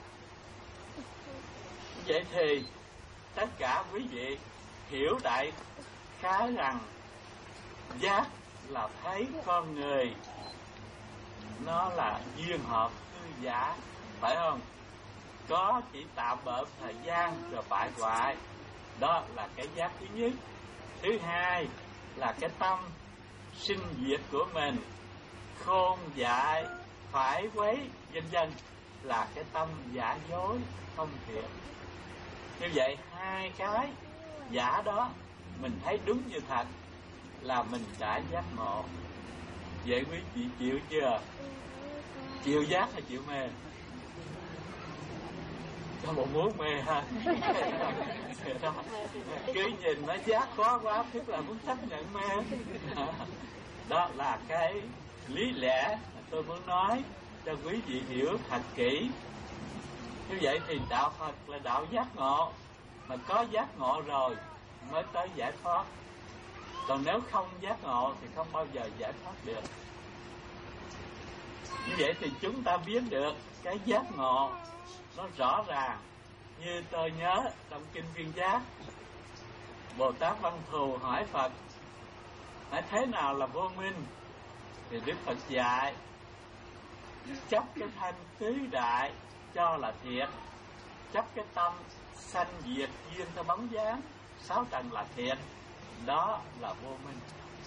Vậy thì tất cả quý vị hiểu đại khái rằng giác là thấy con người nó là duyên hợp hư giả, phải không? Có chỉ tạm bợ thời gian rồi bại hoại. Đó là cái giác thứ nhất. Thứ hai là cái tâm sinh diệt của mình, khôn dại, phải quấy, vân vân, là cái tâm giả dối, không thiện. Như vậy hai cái giả đó mình thấy đúng như thật là mình đã giác ngộ. Vậy quý vị chịu chưa? Chịu giác hay chịu mê? Có một muốn mê ha. Đó. Cứ nhìn nó giác khó quá, tức là muốn chấp nhận mê. Đó là cái lý lẽ mà tôi muốn nói cho quý vị hiểu thật kỹ. Như vậy thì đạo Phật là đạo giác ngộ, mà có giác ngộ rồi mới tới giải thoát. Còn nếu không giác ngộ thì không bao giờ giải thoát được. Như vậy thì chúng ta biết được cái giác ngộ nó rõ ràng. Như tôi nhớ trong Kinh Viên Giác, Bồ Tát Văn Thù hỏi Phật: hỏi thế nào là vô minh? Thì Đức Phật dạy: chấp cái thanh tứ đại cho là thiệt, chấp cái tâm sanh diệt duyên theo bóng dáng sáu trần là thiệt. Đó là vô minh.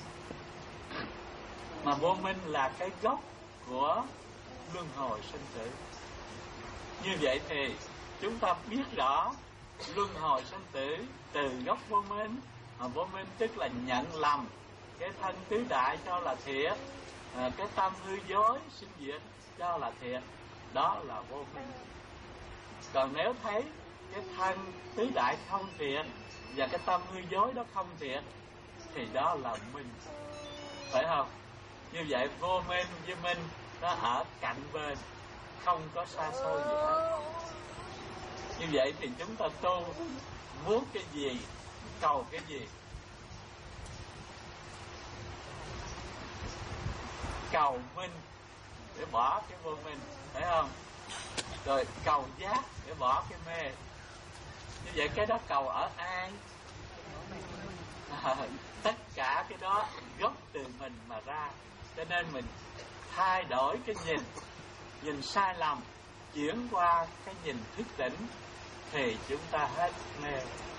Mà vô minh là cái gốc của luân hồi sinh tử. Như vậy thì chúng ta biết rõ luân hồi sinh tử từ gốc vô minh. Mà vô minh tức là nhận lầm cái thân tứ đại cho là thiệt, à, cái tâm hư dối sinh diệt cho là thiệt. Đó là vô minh. Còn nếu thấy cái thân tứ đại không thiệt và cái tâm hư dối đó không thiệt thì đó là minh, phải không? Như vậy vô minh với minh nó ở cạnh bên, không có xa xôi gì hết. Như vậy thì chúng ta tu muốn cái gì, cầu cái gì? Cầu minh để bỏ cái vô minh, phải không? Rồi cầu giác để bỏ cái mê. Như vậy cái đó cầu ở ai? À, tất cả cái đó gốc từ mình mà ra. Cho nên mình thay đổi cái nhìn, nhìn sai lầm chuyển qua cái nhìn thức tỉnh thì chúng ta hết mê.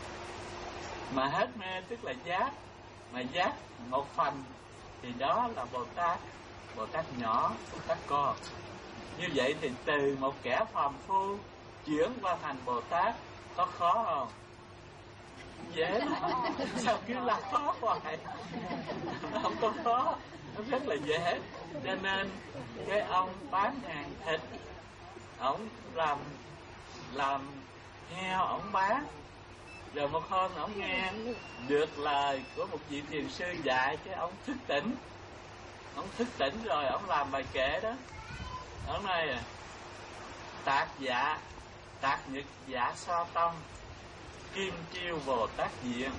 Mà hết mê tức là giác. Mà giác một phần thì đó là Bồ Tát, Bồ Tát nhỏ, Bồ Tát con. Như vậy thì từ một kẻ phàm phu chuyển qua thành Bồ Tát có khó không? Dễ. Sao cứ là khó hoài? Không có khó, nó rất là dễ. Cho nên cái ông bán hàng thịt, ông làm làm heo ông bán. Rồi một hôm ông nghe được lời của một vị thiền sư dạy, cái ông thức tỉnh. Ông thức tỉnh rồi ông làm bài kệ đó. Ông nói: tạc dạ, tạc nhật dạ so tâm, kim chiêu Bồ Tát diện,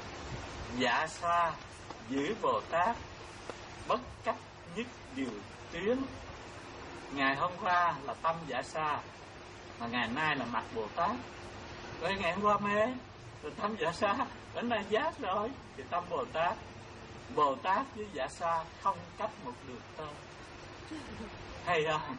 dạ xoa giữ Bồ Tát, bất cách nhất điều tuyến. Ngày hôm qua là tâm dạ xoa, mà ngày nay là mặt Bồ Tát. Rồi ngày hôm qua mê, rồi tâm dạ xoa, đến nay giác rồi thì tâm Bồ Tát. Bồ Tát với dạ xoa không cách một đường tơ. Hay không?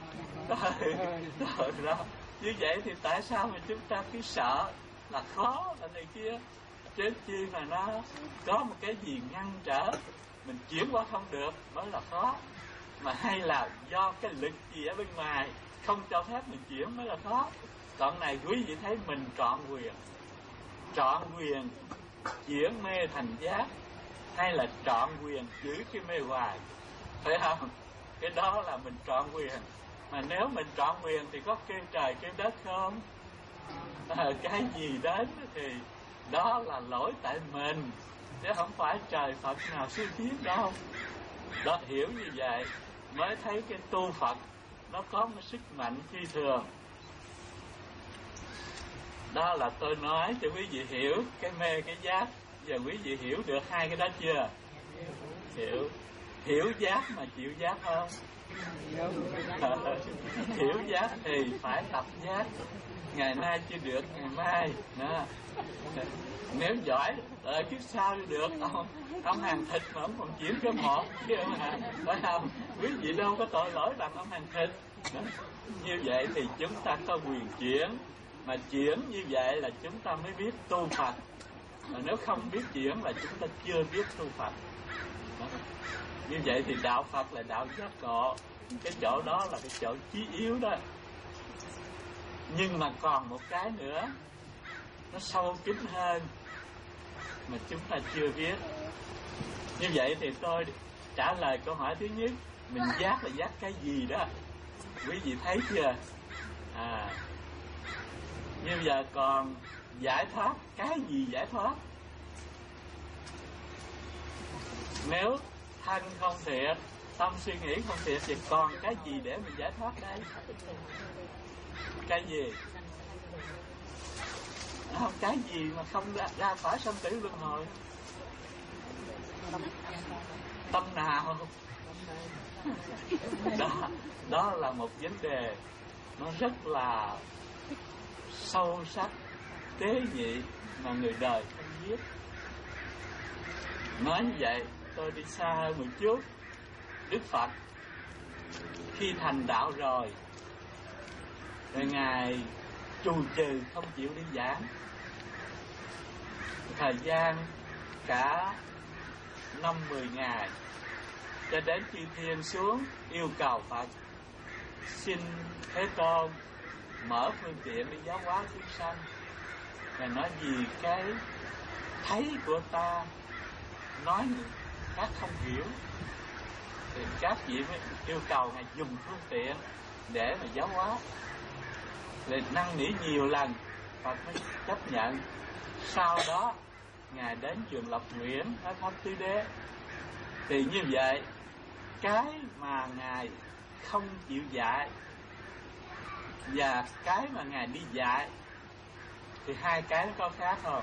Rồi đó. Như vậy thì tại sao mà chúng ta cứ sợ là khó là này kia? Trên chi mà nó có một cái gì ngăn trở mình chuyển qua không được mới là khó. Mà hay là do cái lực gì ở bên ngoài không cho phép mình chuyển mới là khó. Đoạn này quý vị thấy mình trọn quyền, trọn quyền chuyển mê thành giác, hay là trọn quyền giữ cái mê hoài, phải không? Cái đó là mình trọn quyền. Mà nếu mình trọn quyền thì có kêu trời kêu đất không? À, cái gì đến thì đó là lỗi tại mình, chứ không phải trời Phật nào siêu thiết đâu. Đó, hiểu như vậy mới thấy cái tu Phật nó có một sức mạnh phi thường. Đó là tôi nói cho quý vị hiểu cái mê cái giác. Giờ quý vị hiểu được hai cái đó chưa? Hiểu. Hiểu giác mà chịu giác không? Hiểu giác thì phải tập giác. Ngày nay chưa được, ngày mai đó. Nếu giỏi đợi kiếp sau được. Ông, ông hàng thịt mà ông còn chuyển cái một chứ mà, phải không? Quý vị đâu có tội lỗi làm ông hàng thịt đó. Như vậy thì chúng ta có quyền chuyển. Mà chuyển như vậy là chúng ta mới biết tu Phật. Mà nếu không biết chuyển là chúng ta chưa biết tu Phật đó. Như vậy thì đạo Phật là đạo giác ngộ. Cái chỗ đó là cái chỗ chí yếu đó. Nhưng mà còn một cái nữa, nó sâu kín hơn mà chúng ta chưa biết. Như vậy thì tôi trả lời câu hỏi thứ nhất, mình giác là giác cái gì đó, quý vị thấy chưa? À, như giờ còn giải thoát, cái gì giải thoát? Nếu thân không thiện, tâm suy nghĩ không thiện, thì còn cái gì để mình giải thoát đây? Cái gì? Không, cái gì mà không ra, ra khỏi sanh tử luân hồi? Tâm nào? Đó, đó là một vấn đề nó rất là sâu sắc, tế nhị mà người đời không biết. Nói như vậy, tôi đi xa hơn một chút. Đức Phật khi thành đạo rồi, rồi Ngài trù trừ không chịu đi giảng. Thời gian cả năm mười ngày, cho đến chư thiên xuống yêu cầu Phật xin Thế Tôn mở phương tiện để giáo hóa chúng sanh. Ngài nói vì cái thấy của ta nói các không hiểu, thì các vị mới yêu cầu Ngài dùng phương tiện để mà giáo hóa. Rồi năn nỉ nhiều lần, Phật mới chấp nhận. Sau đó Ngài đến vườn Lộc Nguyễn ở Pháp Tứ Đế. Thì như vậy, cái mà Ngài không chịu dạy và cái mà Ngài đi dạy thì hai cái nó có khác không?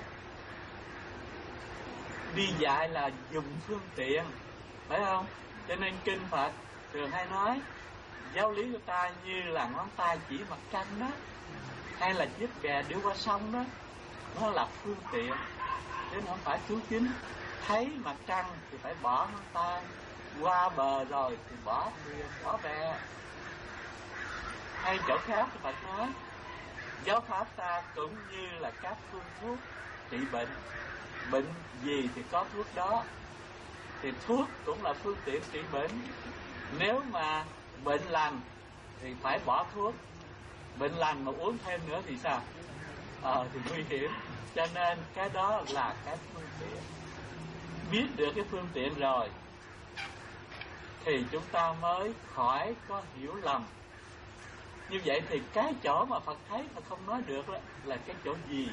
Đi dạy là dùng phương tiện, phải không? Cho nên kinh Phật thường hay nói giáo lý của ta như là ngón tay chỉ mặt trăng đó, hay là chiếc bè đưa qua sông đó, nó là phương tiện chứ không phải cứu chính. Thấy mặt trăng thì phải bỏ ngón tay, qua bờ rồi thì bỏ thuyền, bỏ bè. Hay chỗ khác thì Phật nói giáo pháp ta cũng như là các phương thuốc trị bệnh. Bệnh gì thì có thuốc đó, thì thuốc cũng là phương tiện trị bệnh. Nếu mà bệnh lành thì phải bỏ thuốc, bệnh lành mà uống thêm nữa thì sao? Ờ thì nguy hiểm. Cho nên cái đó là cái phương tiện. Biết được cái phương tiện rồi thì chúng ta mới khỏi có hiểu lầm. Như vậy thì cái chỗ mà Phật thấy mà không nói được đó là cái chỗ gì,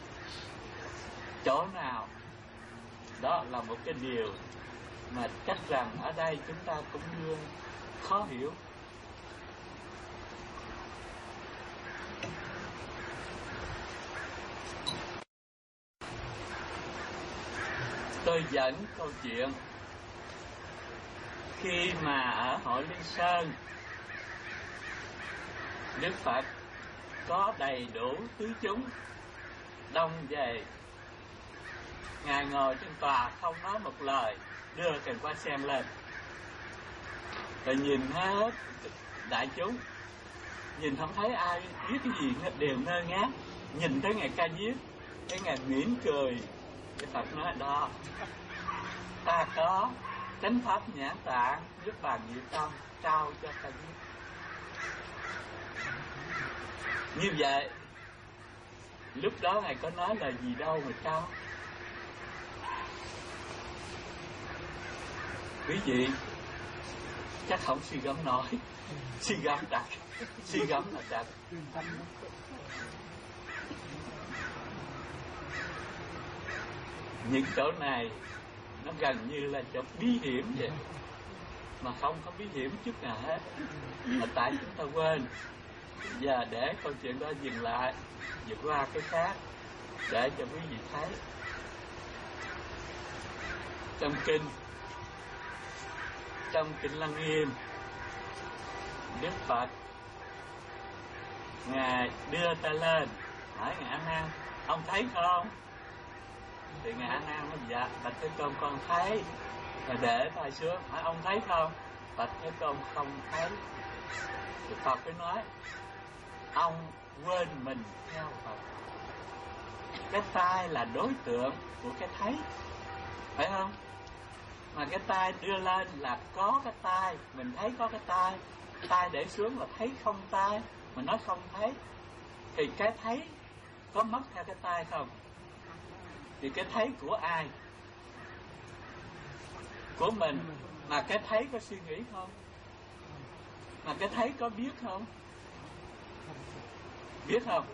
chỗ nào? Đó là một cái điều mà chắc rằng ở đây chúng ta cũng chưa khó hiểu. Tôi dẫn câu chuyện khi mà ở hội Liên Sơn, Đức Phật có đầy đủ tứ chúng đông về. Ngài ngồi trên tòa không nói một lời, đưa kèn hoa sen lên, rồi nhìn hết đại chúng, nhìn không thấy ai biết cái gì hết, đều ngơ ngác. Nhìn tới Ngài Ca Diếp, cái Ngài mỉm cười. Cái Phật nói đó, ta có chánh pháp nhãn tạng giúp bàn diệu tâm trao cho Ca Diếp. Như vậy lúc đó Ngài có nói là gì đâu mà trao. Quý vị chắc không suy gẫm nổi. Suy gẫm đặt, suy gẫm là đặt. Những chỗ này nó gần như là chỗ bí hiểm vậy, mà không có bí hiểm chút nào hết, là tại chúng ta quên. Và để câu chuyện đó dừng lại, vượt qua cái khác để cho quý vị thấy. Trong kinh Trong kinh Lăng Nghiêm, Đức Phật Ngài đưa ta lên hỏi Ngài A Nan, ông thấy không? Thì Ngài A Nan nói dạ, Bạch Thế Tôn con thấy. Rồi để tay xuống hỏi ông thấy không? Bạch Thế Tôn không thấy. Thì Phật mới nói ông quên mình theo Phật. Cái tai là đối tượng của cái thấy, phải không? Mà cái tai đưa lên là có cái tai, mình thấy có cái tai. Tai để xuống là thấy không tai, mà nói không thấy. Thì cái thấy có mất theo cái tai không? Thì cái thấy của ai? của mình. Mà cái thấy có suy nghĩ không? Mà cái thấy có biết không? Biết không?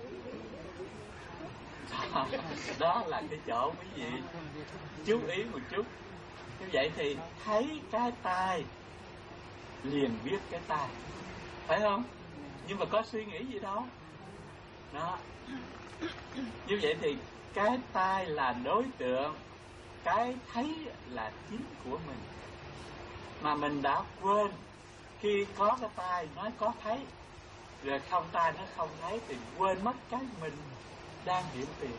Đó là cái chỗ quý vị chú ý một chút. Như vậy thì thấy cái tai liền biết cái tai, phải không? Nhưng mà có suy nghĩ gì đâu. Đó. Như vậy thì cái tai là đối tượng, cái thấy là chính của mình. Mà mình đã quên, khi có cái tai nói có thấy, rồi không tai nó không thấy, thì quên mất cái mình đang hiện tiền.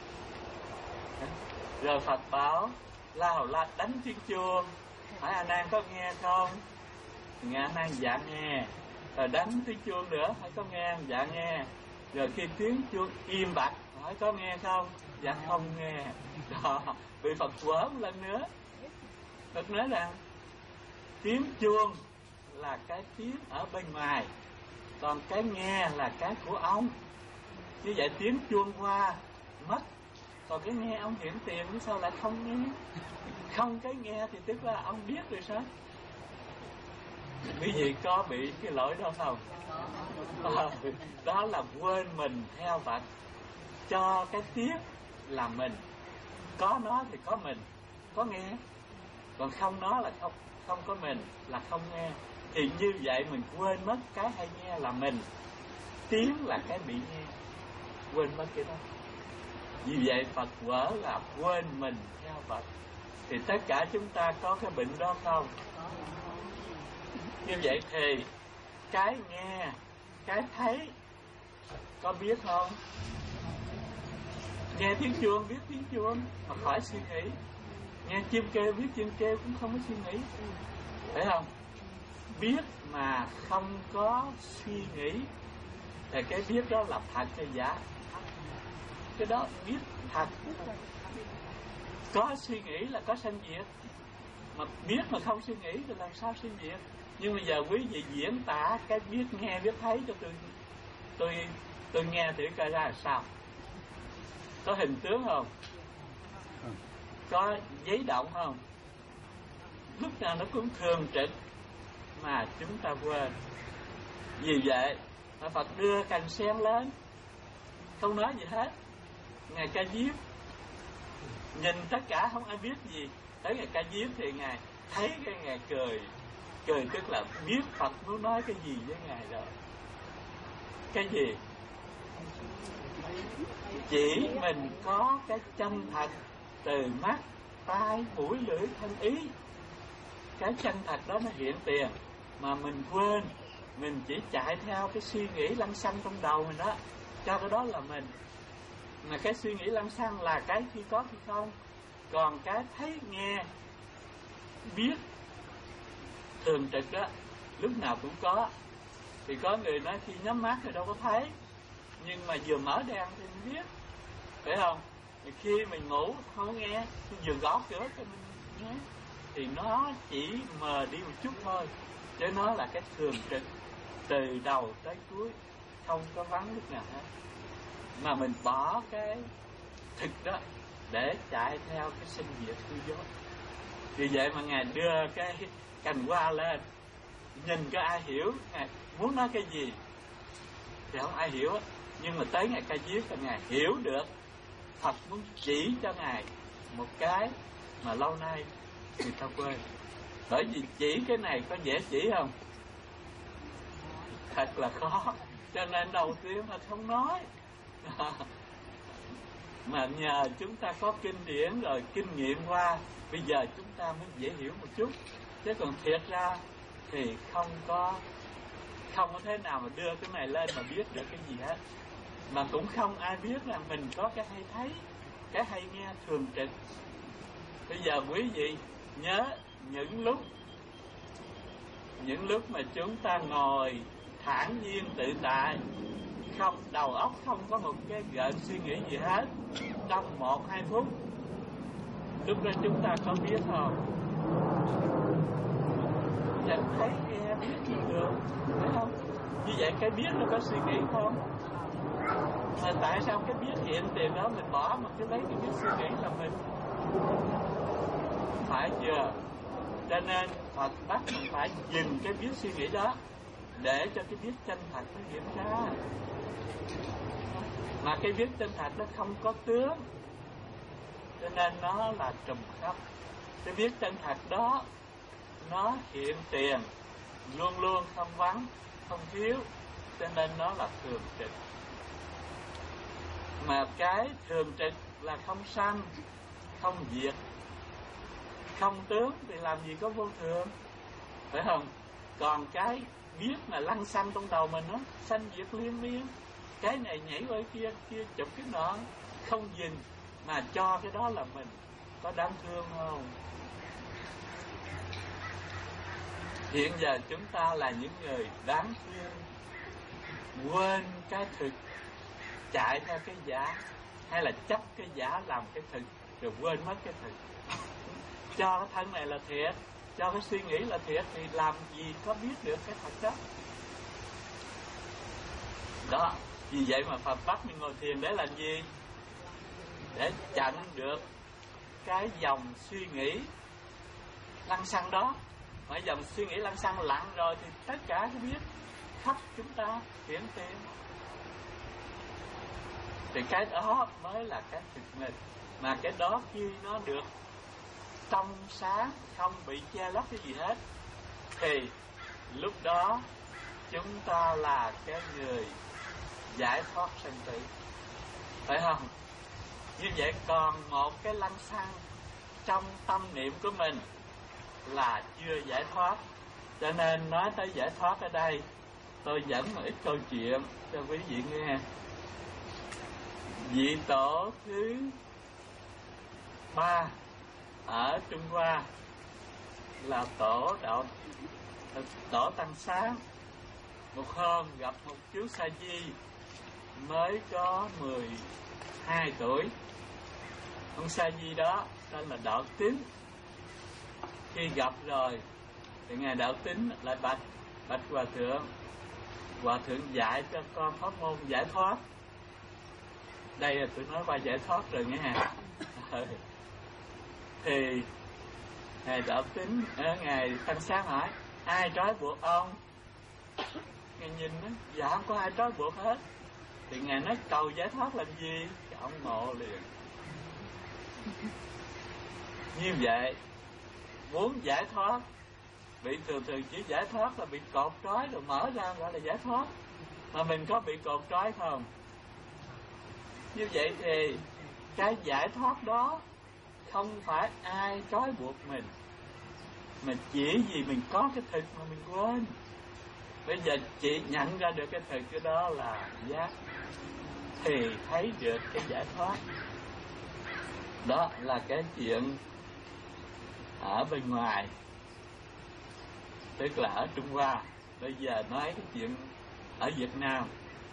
Rồi Phật bảo La Hầu La đánh tiếng chuông, hỏi A Nan có nghe không? Nghe A Nan dạ nghe. Rồi đánh tiếng chuông nữa, hỏi có nghe? Dạ nghe. Rồi khi tiếng chuông im bặt, hỏi có nghe không? Dạ không nghe. Đó, bị Phật quở một lần nữa. Phật nói rằng tiếng chuông là cái tiếng ở bên ngoài, còn cái nghe là cái của ông. Như vậy tiếng chuông qua mất, còn cái nghe ông hiện tiền, chứ sao lại không nghe? Không cái nghe thì tức là ông biết rồi sao? Quý vị có bị cái lỗi đó không? À, đó là quên mình theo Phật, cho cái tiếng là mình. Có nó thì có mình, có nghe. Còn không nó là không, không có mình, là không nghe. Thì như vậy mình quên mất cái hay nghe là mình, tiếng là cái bị nghe, quên mất cái đó. Vì vậy Phật quở là quên mình theo Phật. Thì tất cả chúng ta có cái bệnh đó không? Như vậy thì cái nghe, cái thấy có biết không? Nghe tiếng chuông biết tiếng chuông mà khỏi suy nghĩ. Nghe chim kêu biết chim kêu cũng không có suy nghĩ, phải không? Biết mà không có suy nghĩ thì cái biết đó là thật hay giả? Cái đó biết thật. Có suy nghĩ là có sanh diệt, mà biết mà không suy nghĩ thì làm sao sanh diệt? Nhưng bây giờ quý vị diễn tả cái biết nghe biết thấy cho tôi, tôi tôi nghe thử coi ra là sao. Có hình tướng không? Có giấy động không? Lúc nào nó cũng thường trực mà chúng ta quên. Vì vậy mà Phật đưa cành sen lên, không nói gì hết. Ngài Ca Diếp nhìn tất cả không ai biết gì. Tới Ngài Ca Diếp thì Ngài thấy cái Ngài cười. Cười tức là biết Phật muốn nói cái gì với Ngài rồi. Cái gì? Chỉ mình có cái chân thật từ mắt, tai, mũi, lưỡi, thân, ý. Cái chân thật đó nó hiện tiền, mà mình quên. Mình chỉ chạy theo cái suy nghĩ lăng xăng trong đầu mình đó, cho cái đó là mình. Mà cái suy nghĩ lăng xăng là cái khi có khi không. Còn cái thấy nghe biết thường trực đó, lúc nào cũng có. Thì có người nói khi nhắm mắt thì đâu có thấy, nhưng mà vừa mở đèn thì mình biết, phải không? Thì khi mình ngủ không nghe, vừa gõ cửa thì mình nghe. Thì nó chỉ mờ đi một chút thôi, chứ nó là cái thường trực từ đầu tới cuối, không có vắng lúc nào hết. Mà mình bỏ cái thực đó để chạy theo cái sinh diệt hư dối. Vì vậy mà Ngài đưa cái cành hoa lên, nhìn có ai hiểu Ngài muốn nói cái gì thì không ai hiểu. Nhưng mà tới Ngài Ca Diếp là Ngài hiểu được Phật muốn chỉ cho Ngài một cái mà lâu nay người ta quên. Bởi vì chỉ cái này có dễ chỉ không? Thật là khó. Cho nên đầu tiên là không nói. Mà nhờ chúng ta có kinh điển rồi, kinh nghiệm qua, bây giờ chúng ta mới dễ hiểu một chút. Chứ còn thiệt ra thì không có Không có thế nào mà đưa cái này lên mà biết được cái gì hết. Mà cũng không ai biết là mình có cái hay thấy, cái hay nghe thường trực. Bây giờ quý vị nhớ những lúc Những lúc mà chúng ta ngồi thản nhiên tự tại, không đầu óc không có một cái gợn suy nghĩ gì hết, trong một hai phút, lúc đó chúng ta có biết không? Nhận thấy nghe biết gì được, phải không? Như vậy cái biết nó có suy nghĩ không? Mà tại sao cái biết hiện tiền đó mình bỏ mà cái lấy cái, cái suy nghĩ là mình? Phải chưa? Cho nên Phật bắt mình phải dừng cái biết suy nghĩ đó để cho cái biết chân thật nó hiện ra. Mà cái biết chân thật nó không có tướng, cho nên nó là trùm khắp. Cái biết chân thật đó nó hiện tiền, luôn luôn không vắng, không thiếu, cho nên nó là thường trực. Mà cái thường trực là không sanh, không diệt, không tướng thì làm gì có vô thường, phải không? Còn cái biết mà lăng xăng trong đầu mình, nó sanh diệt liên miên, cái này nhảy qua kia, kia chụp cái nọ, không dừng mà cho cái đó là mình, có đáng thương không? Hiện giờ chúng ta là những người đáng thương, quên cái thực, chạy theo cái giả, hay là chấp cái giả làm cái thực, rồi quên mất cái thực. Cho cái thân này là thiệt, cho cái suy nghĩ là thiệt, thì làm gì có biết được cái thật đó. Đó, vì vậy mà Phật bắt mình ngồi thiền để làm gì? Để chặn được cái dòng suy nghĩ lăng xăng đó. Mà dòng suy nghĩ lăng xăng lặng rồi thì tất cả cái biết khắp chúng ta hiển tiền. Thì cái đó mới là cái thực mình. Mà cái đó khi nó được trong sáng, không bị che lấp cái gì hết, thì lúc đó chúng ta là cái người giải thoát sanh tử, phải không? Như vậy còn một cái lăng xăng trong tâm niệm của mình là chưa giải thoát. Cho nên nói tới giải thoát ở đây, tôi dẫn một ít câu chuyện cho quý vị nghe. Vị tổ thứ ba ở Trung Hoa là tổ đạo tổ Tăng Sáng. Một hôm gặp một chú Sa Di mới có mười hai tuổi. Ông Sa Di đó tên là Đạo Tín. Khi gặp rồi thì ngài Đạo Tín lại bạch bạch hòa thượng, hòa thượng dạy cho con pháp môn giải thoát. Đây là tôi nói qua giải thoát rồi nghe hả? Thì ngài Đạo Tín, ngài Tăng Sáng hỏi ai trói buộc ông? Ngài nhìn đó, dạ không có ai trói buộc hết. Thì ngài nói cầu giải thoát làm gì? Thì ông ngộ liền. Như vậy muốn giải thoát, bị thường thường chỉ giải thoát là bị cột trói rồi mở ra gọi là giải thoát. Mà mình có bị cột trói không? Như vậy thì cái giải thoát đó không phải ai trói buộc mình, mà chỉ vì mình có cái thực mà mình quên. Bây giờ chị nhận ra được cái thực cái đó là giác, thì thấy được cái giải thoát. Đó là cái chuyện ở bên ngoài, tức là ở Trung Hoa. Bây giờ nói cái chuyện ở Việt Nam.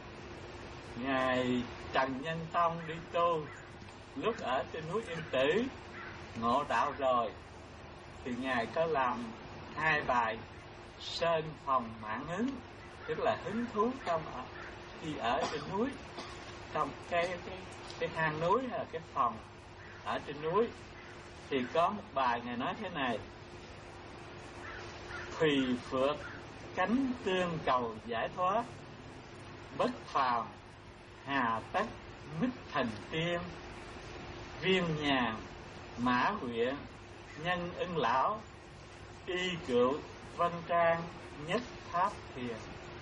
Ngài Trần Nhân Tông đi tu, lúc ở trên núi Yên Tử ngộ đạo rồi thì ngài có làm hai bài sơn phòng mãn hứng, tức là hứng thú trong ở, khi ở trên núi, trong cái cái cái hang núi hay là cái phòng ở trên núi. Thì có một bài ngài nói thế này: Thùy phượt cánh tương cầu giải thoát, bất phàm hà tất mít thành tiên, viên nhàn mã huyện nhân ưng lão, y cựu văn trang nhất tháp thiền.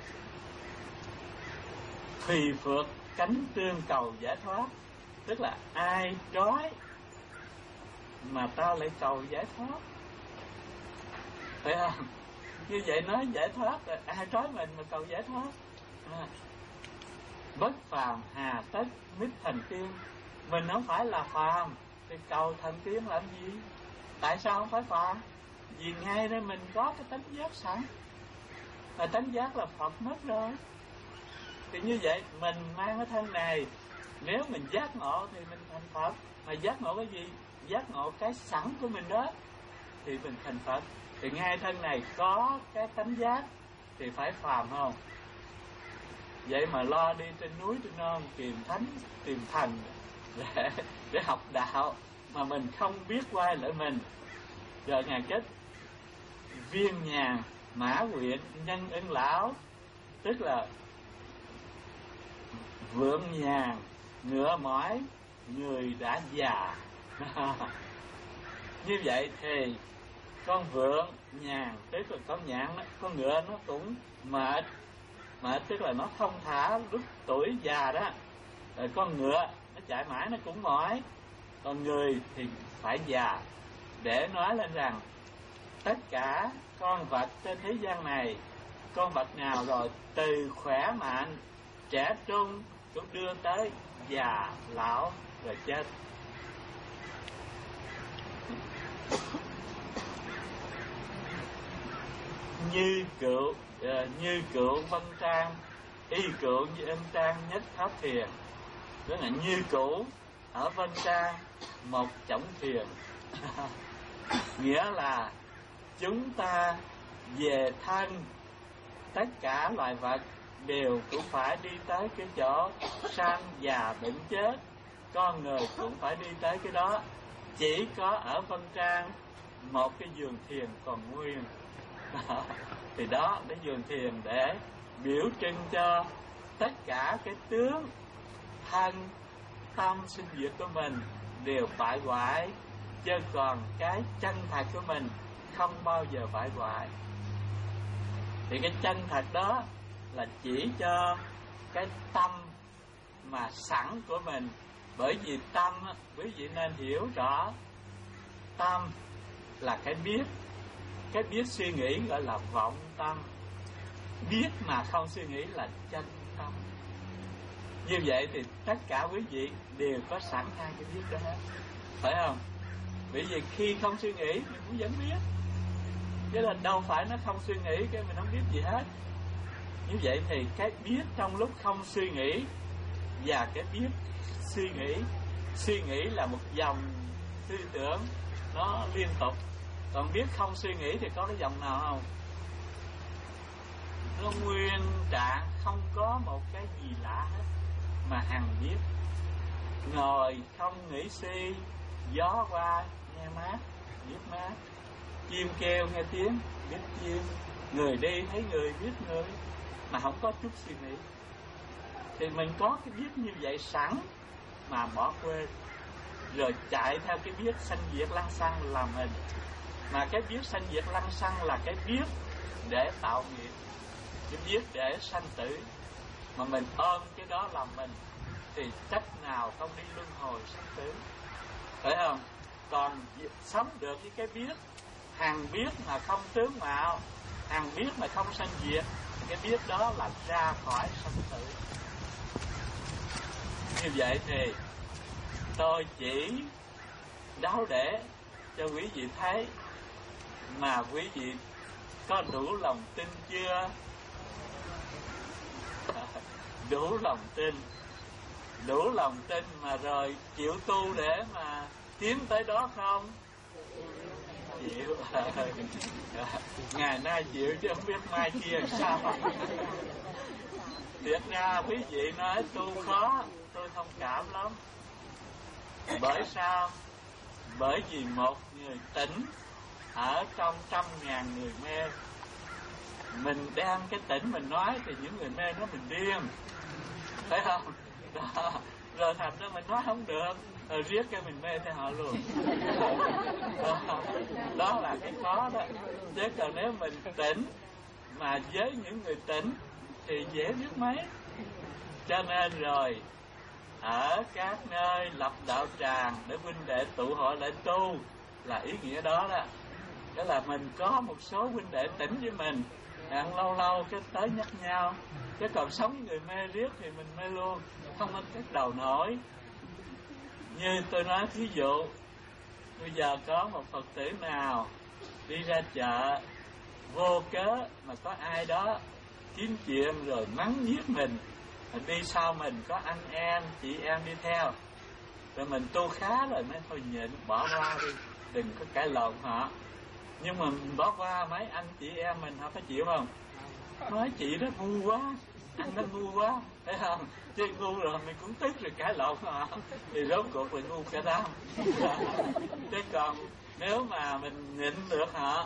Thùy phượt cánh tương cầu giải thoát, tức là ai trói mà tao lại cầu giải thoát, phải không? Như vậy nói giải thoát là ai trói mình mà cầu giải thoát. À, bất phàm hà tất mít thành tiên. Mình không phải là phàm thì cầu thành tiên làm gì? Tại sao không phải phàm? Vì ngay đây mình có cái tánh giác sẵn, mà tánh giác là Phật mất rồi. Thì như vậy mình mang cái thân này, nếu mình giác ngộ thì mình thành Phật. Mà giác ngộ cái gì? Giác ngộ cái sẵn của mình đó thì mình thành Phật. Thì ngay thân này có cái tánh giác thì phải phàm không? Vậy mà lo đi trên núi trên non tìm thánh tìm thần để, để học đạo mà mình không biết quay lại mình. Rồi ngày kết viên nhàn mã quyện nhân ưng lão, tức là vượng nhàn ngựa mỏi người đã già. Như vậy thì con vượng nhàn tức là con nhạn, con ngựa nó cũng mệt, mệt tức là nó thông thả lúc tuổi già đó. Rồi con ngựa nó chạy mãi nó cũng mỏi, còn người thì phải già, để nói lên rằng tất cả con vật trên thế gian này, con vật nào rồi từ khỏe mạnh trẻ trung cũng đưa tới già lão rồi chết. Như cựu uh, như cựu vân trang, y cựu như âm trang nhất tháp thiền, tức là như cũ ở vân trang một chổng thiền. Nghĩa là chúng ta về thân, tất cả loài vật đều cũng phải đi tới cái chỗ sanh già bệnh chết, con người cũng phải đi tới cái đó. Chỉ có ở vân trang một cái giường thiền còn nguyên. Thì đó để giường thiền để biểu trưng cho tất cả cái tướng thân tâm sinh diệt của mình đều bại hoại, chứ còn cái chân thật của mình không bao giờ bại hoại. Thì cái chân thật đó là chỉ cho cái tâm mà sẵn của mình. Bởi vì tâm, quý vị nên hiểu rõ, tâm là cái biết. Cái biết suy nghĩ gọi là vọng tâm, biết mà không suy nghĩ là chân tâm. Như vậy thì tất cả quý vị đều có sẵn hai cái biết đó hết, phải không? Bởi vì khi không suy nghĩ mình cũng vẫn biết, chứ là đâu phải nó không suy nghĩ cái mình không biết gì hết. Như vậy thì cái biết trong lúc không suy nghĩ và cái biết suy nghĩ, suy nghĩ là một dòng tư tưởng nó liên tục, còn biết không suy nghĩ thì có cái dòng nào không? Nó nguyên trạng, không có một cái gì lạ hết mà hằng biết. Ngồi không nghĩ suy, gió qua nghe mát, biết mát, chim kêu nghe tiếng, biết chim, người đi thấy người, biết người, mà không có chút suy nghĩ. Thì mình có cái biết như vậy sẵn mà bỏ quên, rồi chạy theo cái biết sanh diệt lăng xăng là mình. Mà cái biết sanh diệt lăng xăng là cái biết để tạo nghiệp, cái biết để sanh tử. Mà mình ôm cái đó làm mình thì chắc nào không đi luân hồi sanh tử, phải không? Còn sống được với cái biết hằng biết mà không tướng mạo, hằng biết mà không sanh diệt, cái biết đó là ra khỏi sanh tử. Như vậy thì tôi chỉ đáo để cho quý vị thấy, mà quý vị có đủ lòng tin chưa? Đủ lòng tin, đủ lòng tin mà rồi chịu tu để mà tiến tới đó không? Chịu. Ngày nay chịu chứ không biết mai kia sao. Thiệt ra quý vị nói tu khó, tôi thông cảm lắm. Bởi sao? Bởi vì một người tỉnh ở trong trăm ngàn người mê. Mình đem cái tỉnh mình nói thì những người mê nói mình điên, phải không? Đó. Rồi thành ra mình nói không được, rồi riết cái mình mê theo họ luôn. Đó, đó là cái khó đó. Chứ còn nếu mình tỉnh mà với những người tỉnh thì dễ biết mấy. Cho nên rồi ở các nơi lập đạo tràng để huynh đệ tụ hội lại tu là ý nghĩa đó đó. Đó là mình có một số huynh đệ tỉnh với mình, ăn lâu lâu cái tới nhắc nhau. Chứ còn sống với người mê riết thì mình mê luôn, không có cách đầu nổi. Như tôi nói thí dụ, bây giờ có một Phật tử nào đi ra chợ vô cớ mà có ai đó kiếm chuyện rồi mắng giết mình, đi sau mình có anh em chị em đi theo, rồi mình tu khá rồi mới thôi nhịn bỏ qua đi, đừng có cãi lộn họ. Nhưng mà mình bỏ qua mấy anh chị em mình họ có chịu không? Nói chị đó ngu quá, anh đó ngu quá, thấy không? Chứ ngu rồi mình cũng tức rồi cãi lộn họ, thì rốt cuộc là ngu cả đám. Chứ còn nếu mà mình nhịn được họ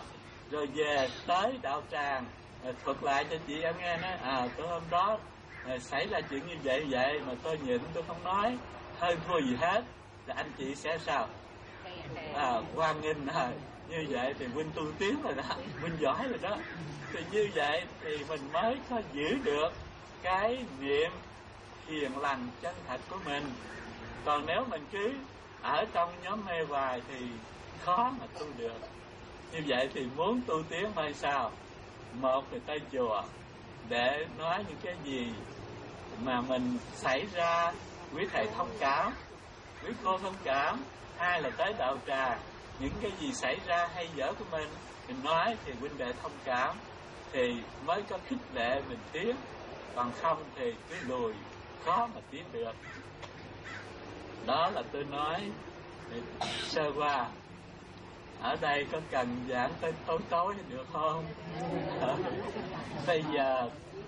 rồi về tới đạo tràng, thuật lại cho chị em nghe nói à tối hôm đó à, xảy ra chuyện như vậy vậy mà tôi nhịn, tôi không nói hơn thua gì hết, thì anh chị sẽ sao? À, hoan nghênh à, như vậy thì huynh tu tiến rồi đó, huynh giỏi rồi đó. Thì như vậy thì mình mới có giữ được cái niệm hiền lành chân thật của mình. Còn nếu mình cứ ở trong nhóm mê hoài thì khó mà tu được. Như vậy thì muốn tu tiến phải sao? Một thì tới chùa để nói những cái gì mà mình xảy ra, quý thầy thông cảm, quý cô thông cảm. Hai là tới đạo tràng, những cái gì xảy ra hay dở của mình mình nói thì huynh đệ thông cảm, thì mới có khích lệ mình tiến. Còn không thì cứ lùi, khó mà tiến được. Đó là tôi nói sơ qua. Ở đây có cần giảng tới tối tối được không? À, bây giờ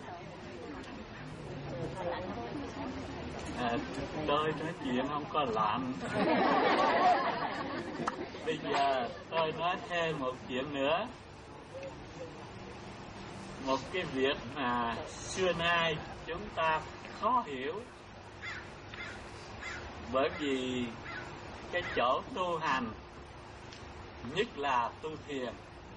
à, tôi nói chuyện không có lạnh. Bây giờ tôi nói thêm một chuyện nữa. Một cái việc mà xưa nay chúng ta khó hiểu, bởi vì cái chỗ tu hành, nhất là tu thiền,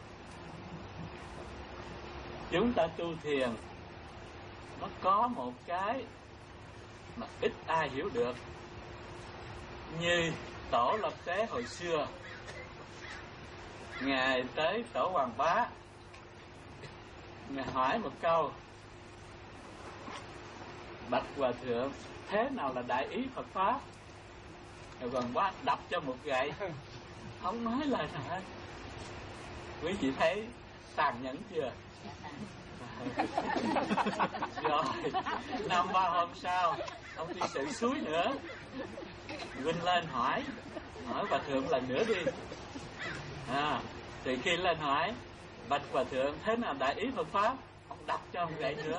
chúng ta tu thiền nó có một cái mà ít ai hiểu được. Như Tổ Lập Tế hồi xưa, Ngài tới Tổ Hoàng Bá, Ngài hỏi một câu: bạch Hòa Thượng, thế nào là đại ý Phật Pháp? Ngài Hoàng Bá đập cho một gậy, không nói lời nào hết. Quý vị thấy tàn nhẫn chưa? Rồi năm ba hôm sau, ông thi sự suối nữa, huynh lên hỏi hỏi Hòa Thượng lần nữa đi. À, thì khi lên hỏi bạch Hòa Thượng, thế nào đại ý Phật Pháp? Ông đập cho ông gậy nữa.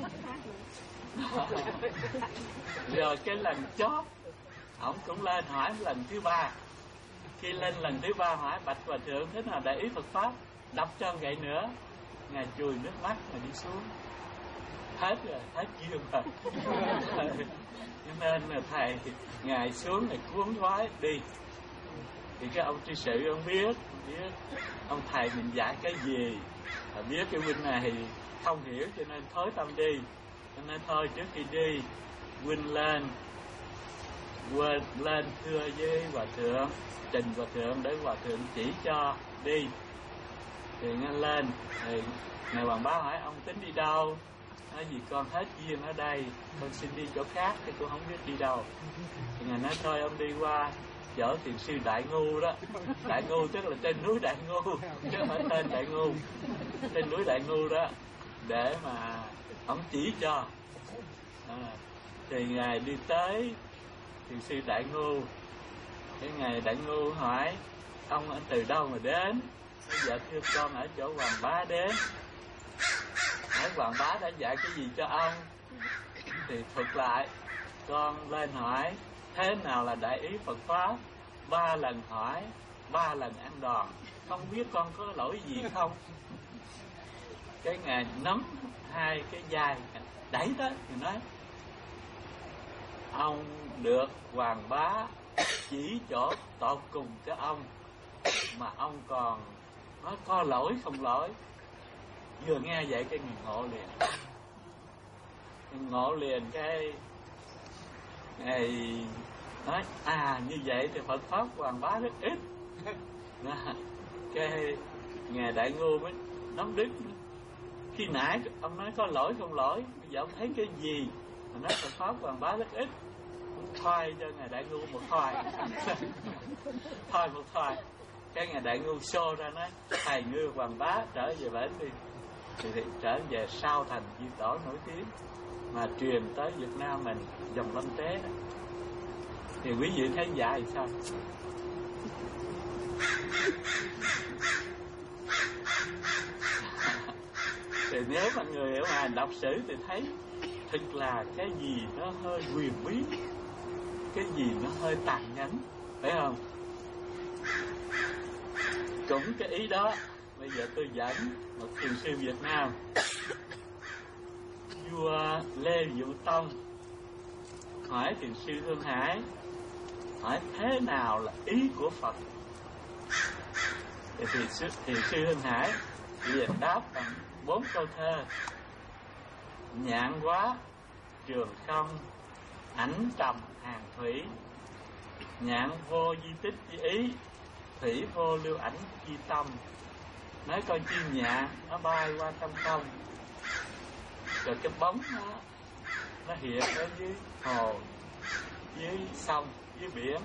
Rồi cái lần chót, ông cũng lên hỏi lần thứ ba. Khi lên lần thứ ba hỏi bạch Hòa Thượng, thế nào đại ý Phật Pháp? Đập cho ông gậy nữa. Ngài chùi nước mắt mà đi xuống. Hết rồi, hết duyên rồi. Cho nên là thầy, Ngài xuống này cuốn gói đi. Thì cái ông tri sự ông biết, biết ông thầy mình dạy cái gì, và biết cái huynh này không hiểu cho nên thối tâm đi. Cho nên thôi trước khi đi, huynh lên quên lên thưa với Hòa Thượng, trình Hòa Thượng để Hòa Thượng chỉ cho đi. Thì nghe lên thì Ngài Hoàng Bá hỏi ông tính đi đâu? Nói gì con hết duyên ở đây, con xin đi chỗ khác thì con không biết đi đâu. Thì Ngài nói thôi ông đi qua chỗ thiền sư Đại Ngu đó. Đại Ngu tức là trên núi Đại Ngu, chứ không phải tên Đại Ngu, trên núi Đại Ngu đó, để mà ông chỉ cho. À, thì Ngài đi tới thiền sư Đại Ngu. Cái Ngài Đại Ngu hỏi ông từ đâu mà đến? Bây giờ thưa con ở chỗ Hoàng Bá đến. Hỏi Hoàng Bá đã dạy cái gì cho ông? Thì thuật lại, con lên hỏi thế nào là đại ý Phật Pháp? Ba lần hỏi, ba lần ăn đòn, không biết con có lỗi gì không? Cái Ngài nắm hai cái vai đẩy đó, thì nói ông được Hoàng Bá chỉ chỗ tột cùng cho ông mà ông còn nói có lỗi không lỗi. Vừa nghe vậy cái người ngộ liền, ngộ liền cái Ngài nói à như vậy thì Phật Pháp Hoàng Bá rất ít. Cái Ngài Đại Ngu mới nắm đứt. Khi nãy ông nói có lỗi không lỗi, bây giờ ông thấy cái gì mà nói Phật Pháp Hoàng Bá rất ít. Ông thoai cho Ngài Đại Ngu một thoai. Thoai một thoai. Cái Ngài Đại Ngu xô ra nói thầy ngươi Hoàng Bá trở về bển đi. Thì, thì trở về sau thành Di Tổ nổi tiếng mà truyền tới Việt Nam mình dòng Lâm Tế đó. Thì quý vị thấy dạy sao? Thì nếu mà người ở ngoài đọc sử thì thấy thật là cái gì nó hơi quyền bí, cái gì nó hơi tàn nhẫn, phải không? Cũng cái ý đó bây giờ tôi dẫn một thiền sư Việt Nam, vua Lê Vũ Tông, hỏi thiền sư Hương Hải, hỏi thế nào là ý của Phật. Thì thiền sư, thiền sư Hương Hải liền đáp bằng bốn câu thơ: nhạn quá trường không, ảnh trầm hàng thủy, nhạn vô di tích di ý, thủy vô lưu ảnh di tâm. Nói con chim nhạn nó bay qua trong không, rồi cái bóng nó nó hiện ở dưới hồ, dưới sông, dưới biển.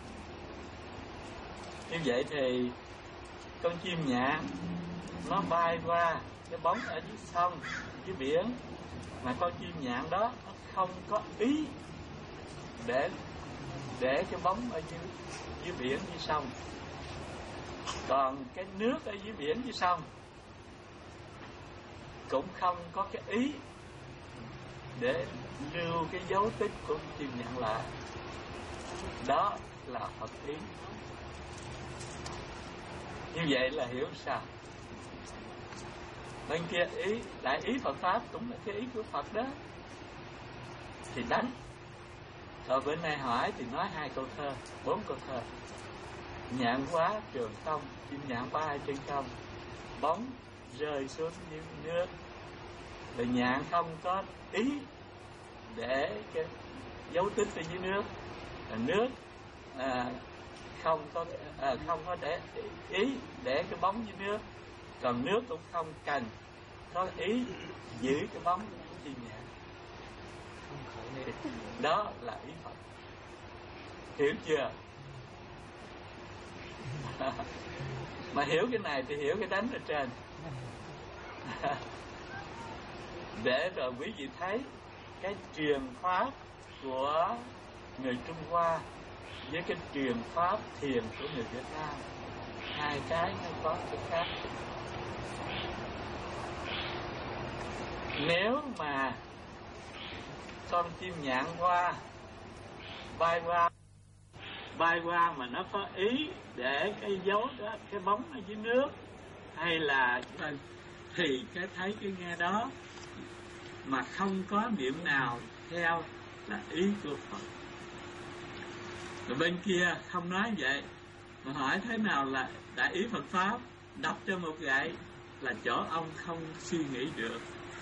Như vậy thì con chim nhạn nó bay qua cái bóng ở dưới sông, dưới biển, mà con chim nhạn đó nó không có ý để để cái bóng ở dưới dưới biển, dưới sông. Còn cái nước ở dưới biển, dưới sông cũng không có cái ý để lưu cái dấu tích của chim nhạn lại. Đó là Phật ý. Như vậy là hiểu sao? Bên kia ý, đại ý Phật Pháp cũng là cái ý của Phật đó. Thì đánh. Rồi bên này hỏi thì nói hai câu thơ, bốn câu thơ: nhạn quá trường không, chim nhạn bay trên không, bóng rơi xuống dưới nước. Rồi nhạn không có ý để cái dấu tích ở dưới nước, rồi nước à, không có à, không có để ý để cái bóng dưới nước, còn nước cũng không cần có ý giữ cái bóng của chim nhạn. Đó là ý Phật. Hiểu chưa? Mà hiểu cái này thì hiểu cái đánh ở trên. Để rồi quý vị thấy cái truyền pháp của người Trung Hoa với cái truyền pháp thiền của người Việt Nam, hai cái nó có cái khác. Nếu mà con chim nhạn qua bay qua bay qua mà nó có ý để cái dấu đó, cái bóng ở dưới nước, hay là thì cái thấy cái nghe đó mà không có niệm nào theo là ý của Phật. Rồi bên kia không nói vậy, mà hỏi thế nào là đại ý Phật Pháp, đập cho một gậy là chỗ ông không suy nghĩ được.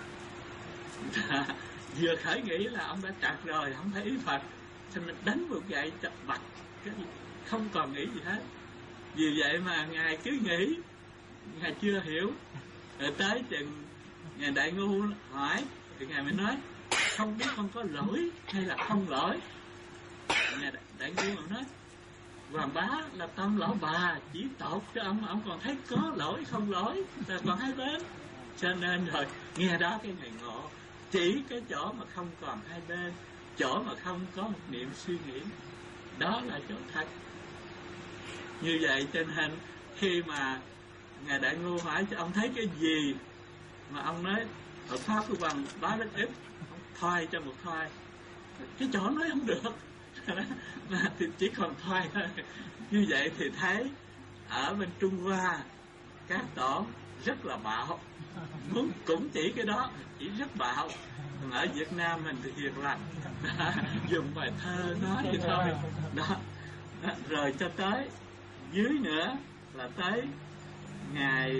Vừa khởi nghĩ là ông đã trật rồi, không thấy ý Phật, cho nên đánh một gậy chặt bạch, không còn nghĩ gì hết. Vì vậy mà Ngài cứ nghĩ, Ngài chưa hiểu. Rồi tới chừng Ngài Đại Ngu hỏi, thì Ngài mới nói không biết không có lỗi hay là không lỗi. Ngài Đại Ngu mà nói Hoàng Bá là tâm lão bà chỉ tột cho ông, ông còn thấy có lỗi không lỗi, là còn hai bên. Cho nên rồi nghe đó cái Ngài ngộ, chỉ cái chỗ mà không còn hai bên, chỗ mà không có một niệm suy nghĩ, đó là chỗ thật. Như vậy cho nên khi mà Ngài Đại Ngu hỏi cho ông thấy cái gì, mà ông nói ở Pháp của Hoàng Bá rất ít, thôi cho một thôi, cái chỗ nói không được thì chỉ còn thôi thôi. Như vậy thì thấy ở bên Trung Hoa các tổ rất là bạo, muốn cũng chỉ cái đó, chỉ rất bạo. Còn ở Việt Nam mình thì hiền lành, dùng bài thơ nói vậy thôi đó. Rồi cho tới dưới nữa là tới Ngài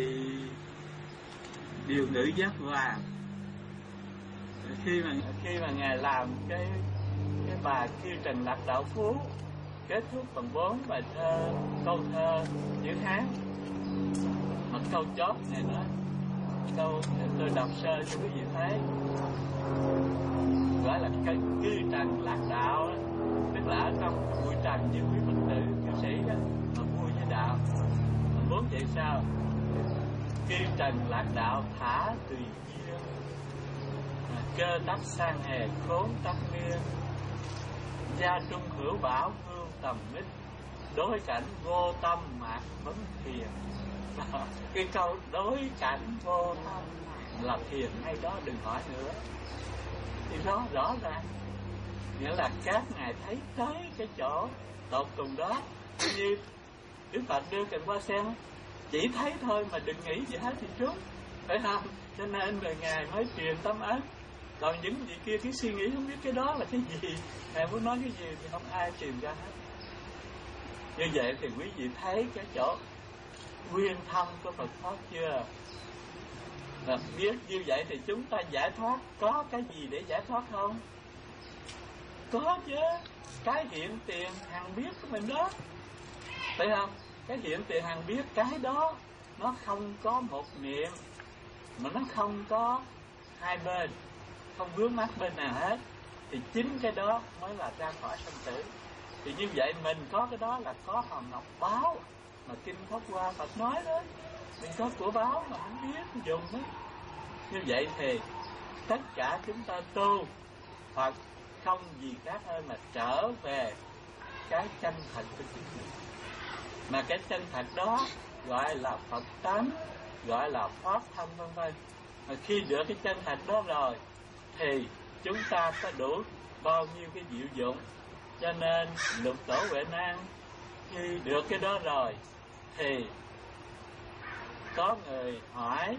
Điều Ngự Giác Hoàng. Khi mà khi mà Ngài làm cái cái bài Kiêu Trần Lạc Đạo Phú, kết thúc bằng bốn bài thơ, câu thơ chữ Hán. Mà câu chót này nói, câu tôi đọc sơ cho quý vị thấy, gọi là cái Kiêu Trần Lạc Đạo, tức là ở trong bụi trần như quý Phật tử cư sĩ đó, mà vui với đạo. Mình muốn vậy sao? Kiêu Trần Lạc Đạo thả tùy duyên, cơ đắc sang hè khốn tắc miên, gia trung hữu bảo hương tầm mít, đối cảnh vô tâm mạc vấn thiền. Cái câu đối cảnh vô tâm là thiền hay đó, đừng hỏi nữa. Thì đó rõ ràng, nghĩa là các ngài thấy tới cái chỗ tột cùng đó. Như Đức Phật đưa Cành Hoa Sen, chỉ thấy thôi mà đừng nghĩ gì hết thì trốn, phải không? Cho nên là Ngài mới truyền tâm ấn. Còn những vị kia cứ suy nghĩ không biết cái đó là cái gì, Ngài muốn nói cái gì thì không ai tìm ra hết. Như vậy thì quý vị thấy cái chỗ nguyên thông của Phật Pháp chưa? Và biết như vậy thì chúng ta giải thoát. Có cái gì để giải thoát không? Có chứ. Cái hiện tiền hằng biết của mình đó, phải không? Cái hiện tiền hằng biết, cái đó nó không có một niệm, mà nó không có hai bên, không vướng mắc bên nào hết, thì chính cái đó mới là ra khỏi sanh tử. Thì như vậy mình có cái đó là có hòn ngọc báo mà Kinh Pháp Hoa Phật nói đó. Mình có của báo mà không biết dùng đó. Như vậy thì tất cả chúng ta tu Phật không gì khác hơn là trở về cái chân thật của chính mình. Mà cái chân thật đó gọi là Phật tánh, gọi là Pháp thân vân vân. Mà khi được cái chân thật đó rồi thì chúng ta có đủ bao nhiêu cái diệu dụng. Cho nên Lục Tổ Huệ Năng khi được cái đó rồi thì có người hỏi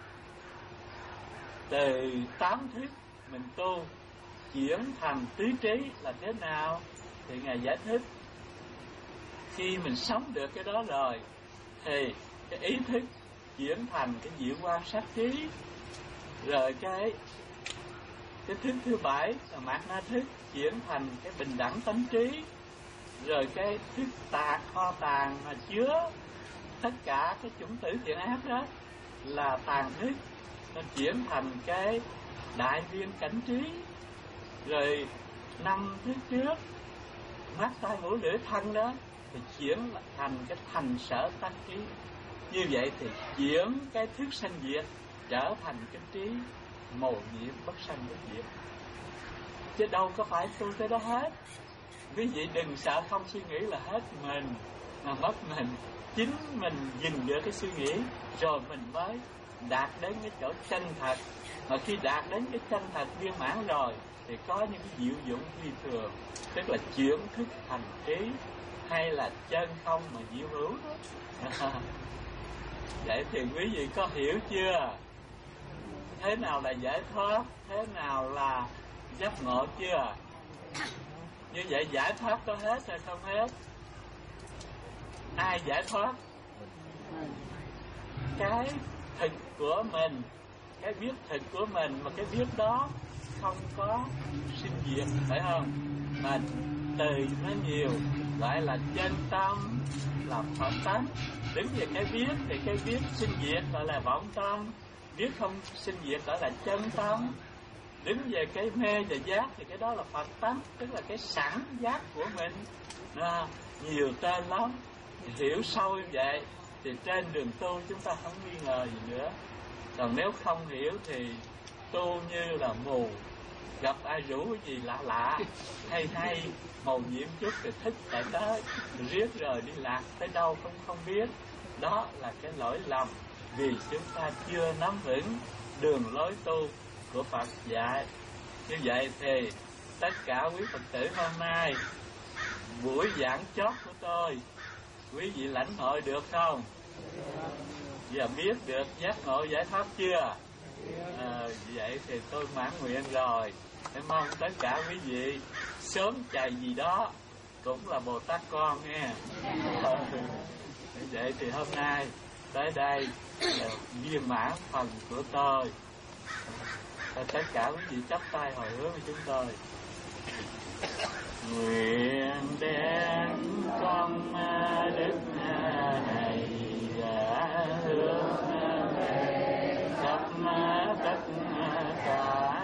từ tám thức mình tu chuyển thành tứ trí là thế nào, thì Ngài giải thích khi mình sống được cái đó rồi thì cái ý thức chuyển thành cái diệu quan sát trí, rồi cái cái thức thứ bảy là mạt na thức chuyển thành cái bình đẳng tánh trí, rồi cái thức tạc kho tàng mà chứa tất cả cái chủng tử thiện ác đó là tàn thức, nó chuyển thành cái đại viên cảnh trí. Rồi năm thức trước mắt tai mũi lưỡi thân đó thì chuyển thành cái thành sở tác trí. Như vậy thì chuyển cái thức sanh diệt trở thành cái trí mầu nhiệm bất sanh bất diệt. Chứ đâu có phải tu tới đó hết. Quý vị đừng sợ không suy nghĩ là hết mình mà mất mình. Chính mình dừng được cái suy nghĩ rồi mình mới đạt đến cái chỗ chân thật. Mà khi đạt đến cái chân thật viên mãn rồi thì có những cái diệu dụng phi thường, tức là chuyển thức thành trí, hay là chân không mà diệu hữu đó. Vậy thì quý vị có hiểu chưa? Thế nào là giải thoát, thế nào là giác ngộ chưa? Như vậy giải thoát có hết hay không hết? Ai giải thoát? Cái thực của mình, cái biết thực của mình, mà cái biết đó không có sinh diệt, phải không? Mà từ nó nhiều, gọi là chân tâm, là Phật tánh. Đứng về cái biết thì cái biết sinh diệt gọi là vọng tâm, biết không sinh diệt gọi là chân tâm. Đứng về cái mê và giác thì cái đó là Phật tánh, tức là cái sẵn giác của mình. À, nhiều tên lắm. Hiểu sâu như vậy thì trên đường tu chúng ta không nghi ngờ gì nữa. Còn nếu không hiểu thì tu như là mù, gặp ai rủ cái gì lạ lạ hay hay màu nhiệm chút thì thích tại đó, riết rồi đi lạc tới đâu cũng không biết. Đó là cái lỗi lầm vì chúng ta chưa nắm vững đường lối tu của Phật dạy. Như vậy thì tất cả quý Phật tử hôm nay buổi giảng chót của tôi, quý vị lãnh hội được không? Và biết được giác ngộ giải thoát chưa? À, vậy thì tôi mãn nguyện rồi. Em mong tất cả quý vị sớm chày gì đó cũng là Bồ Tát con nghe. À, vậy thì hôm nay tới đây là viên mãn phần của tôi. À, tất cả quý vị chắp tay hồi hướng với chúng tôi. Nguyện đem con đức này đã hướng về khắp tất cả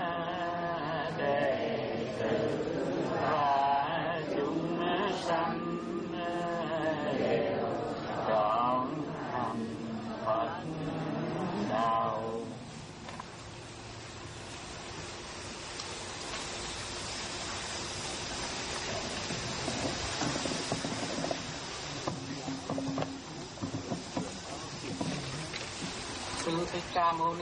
đệ tử và chúng sanh đều trọn thành Phật đạo. Sư Thích Ca Mâu Ni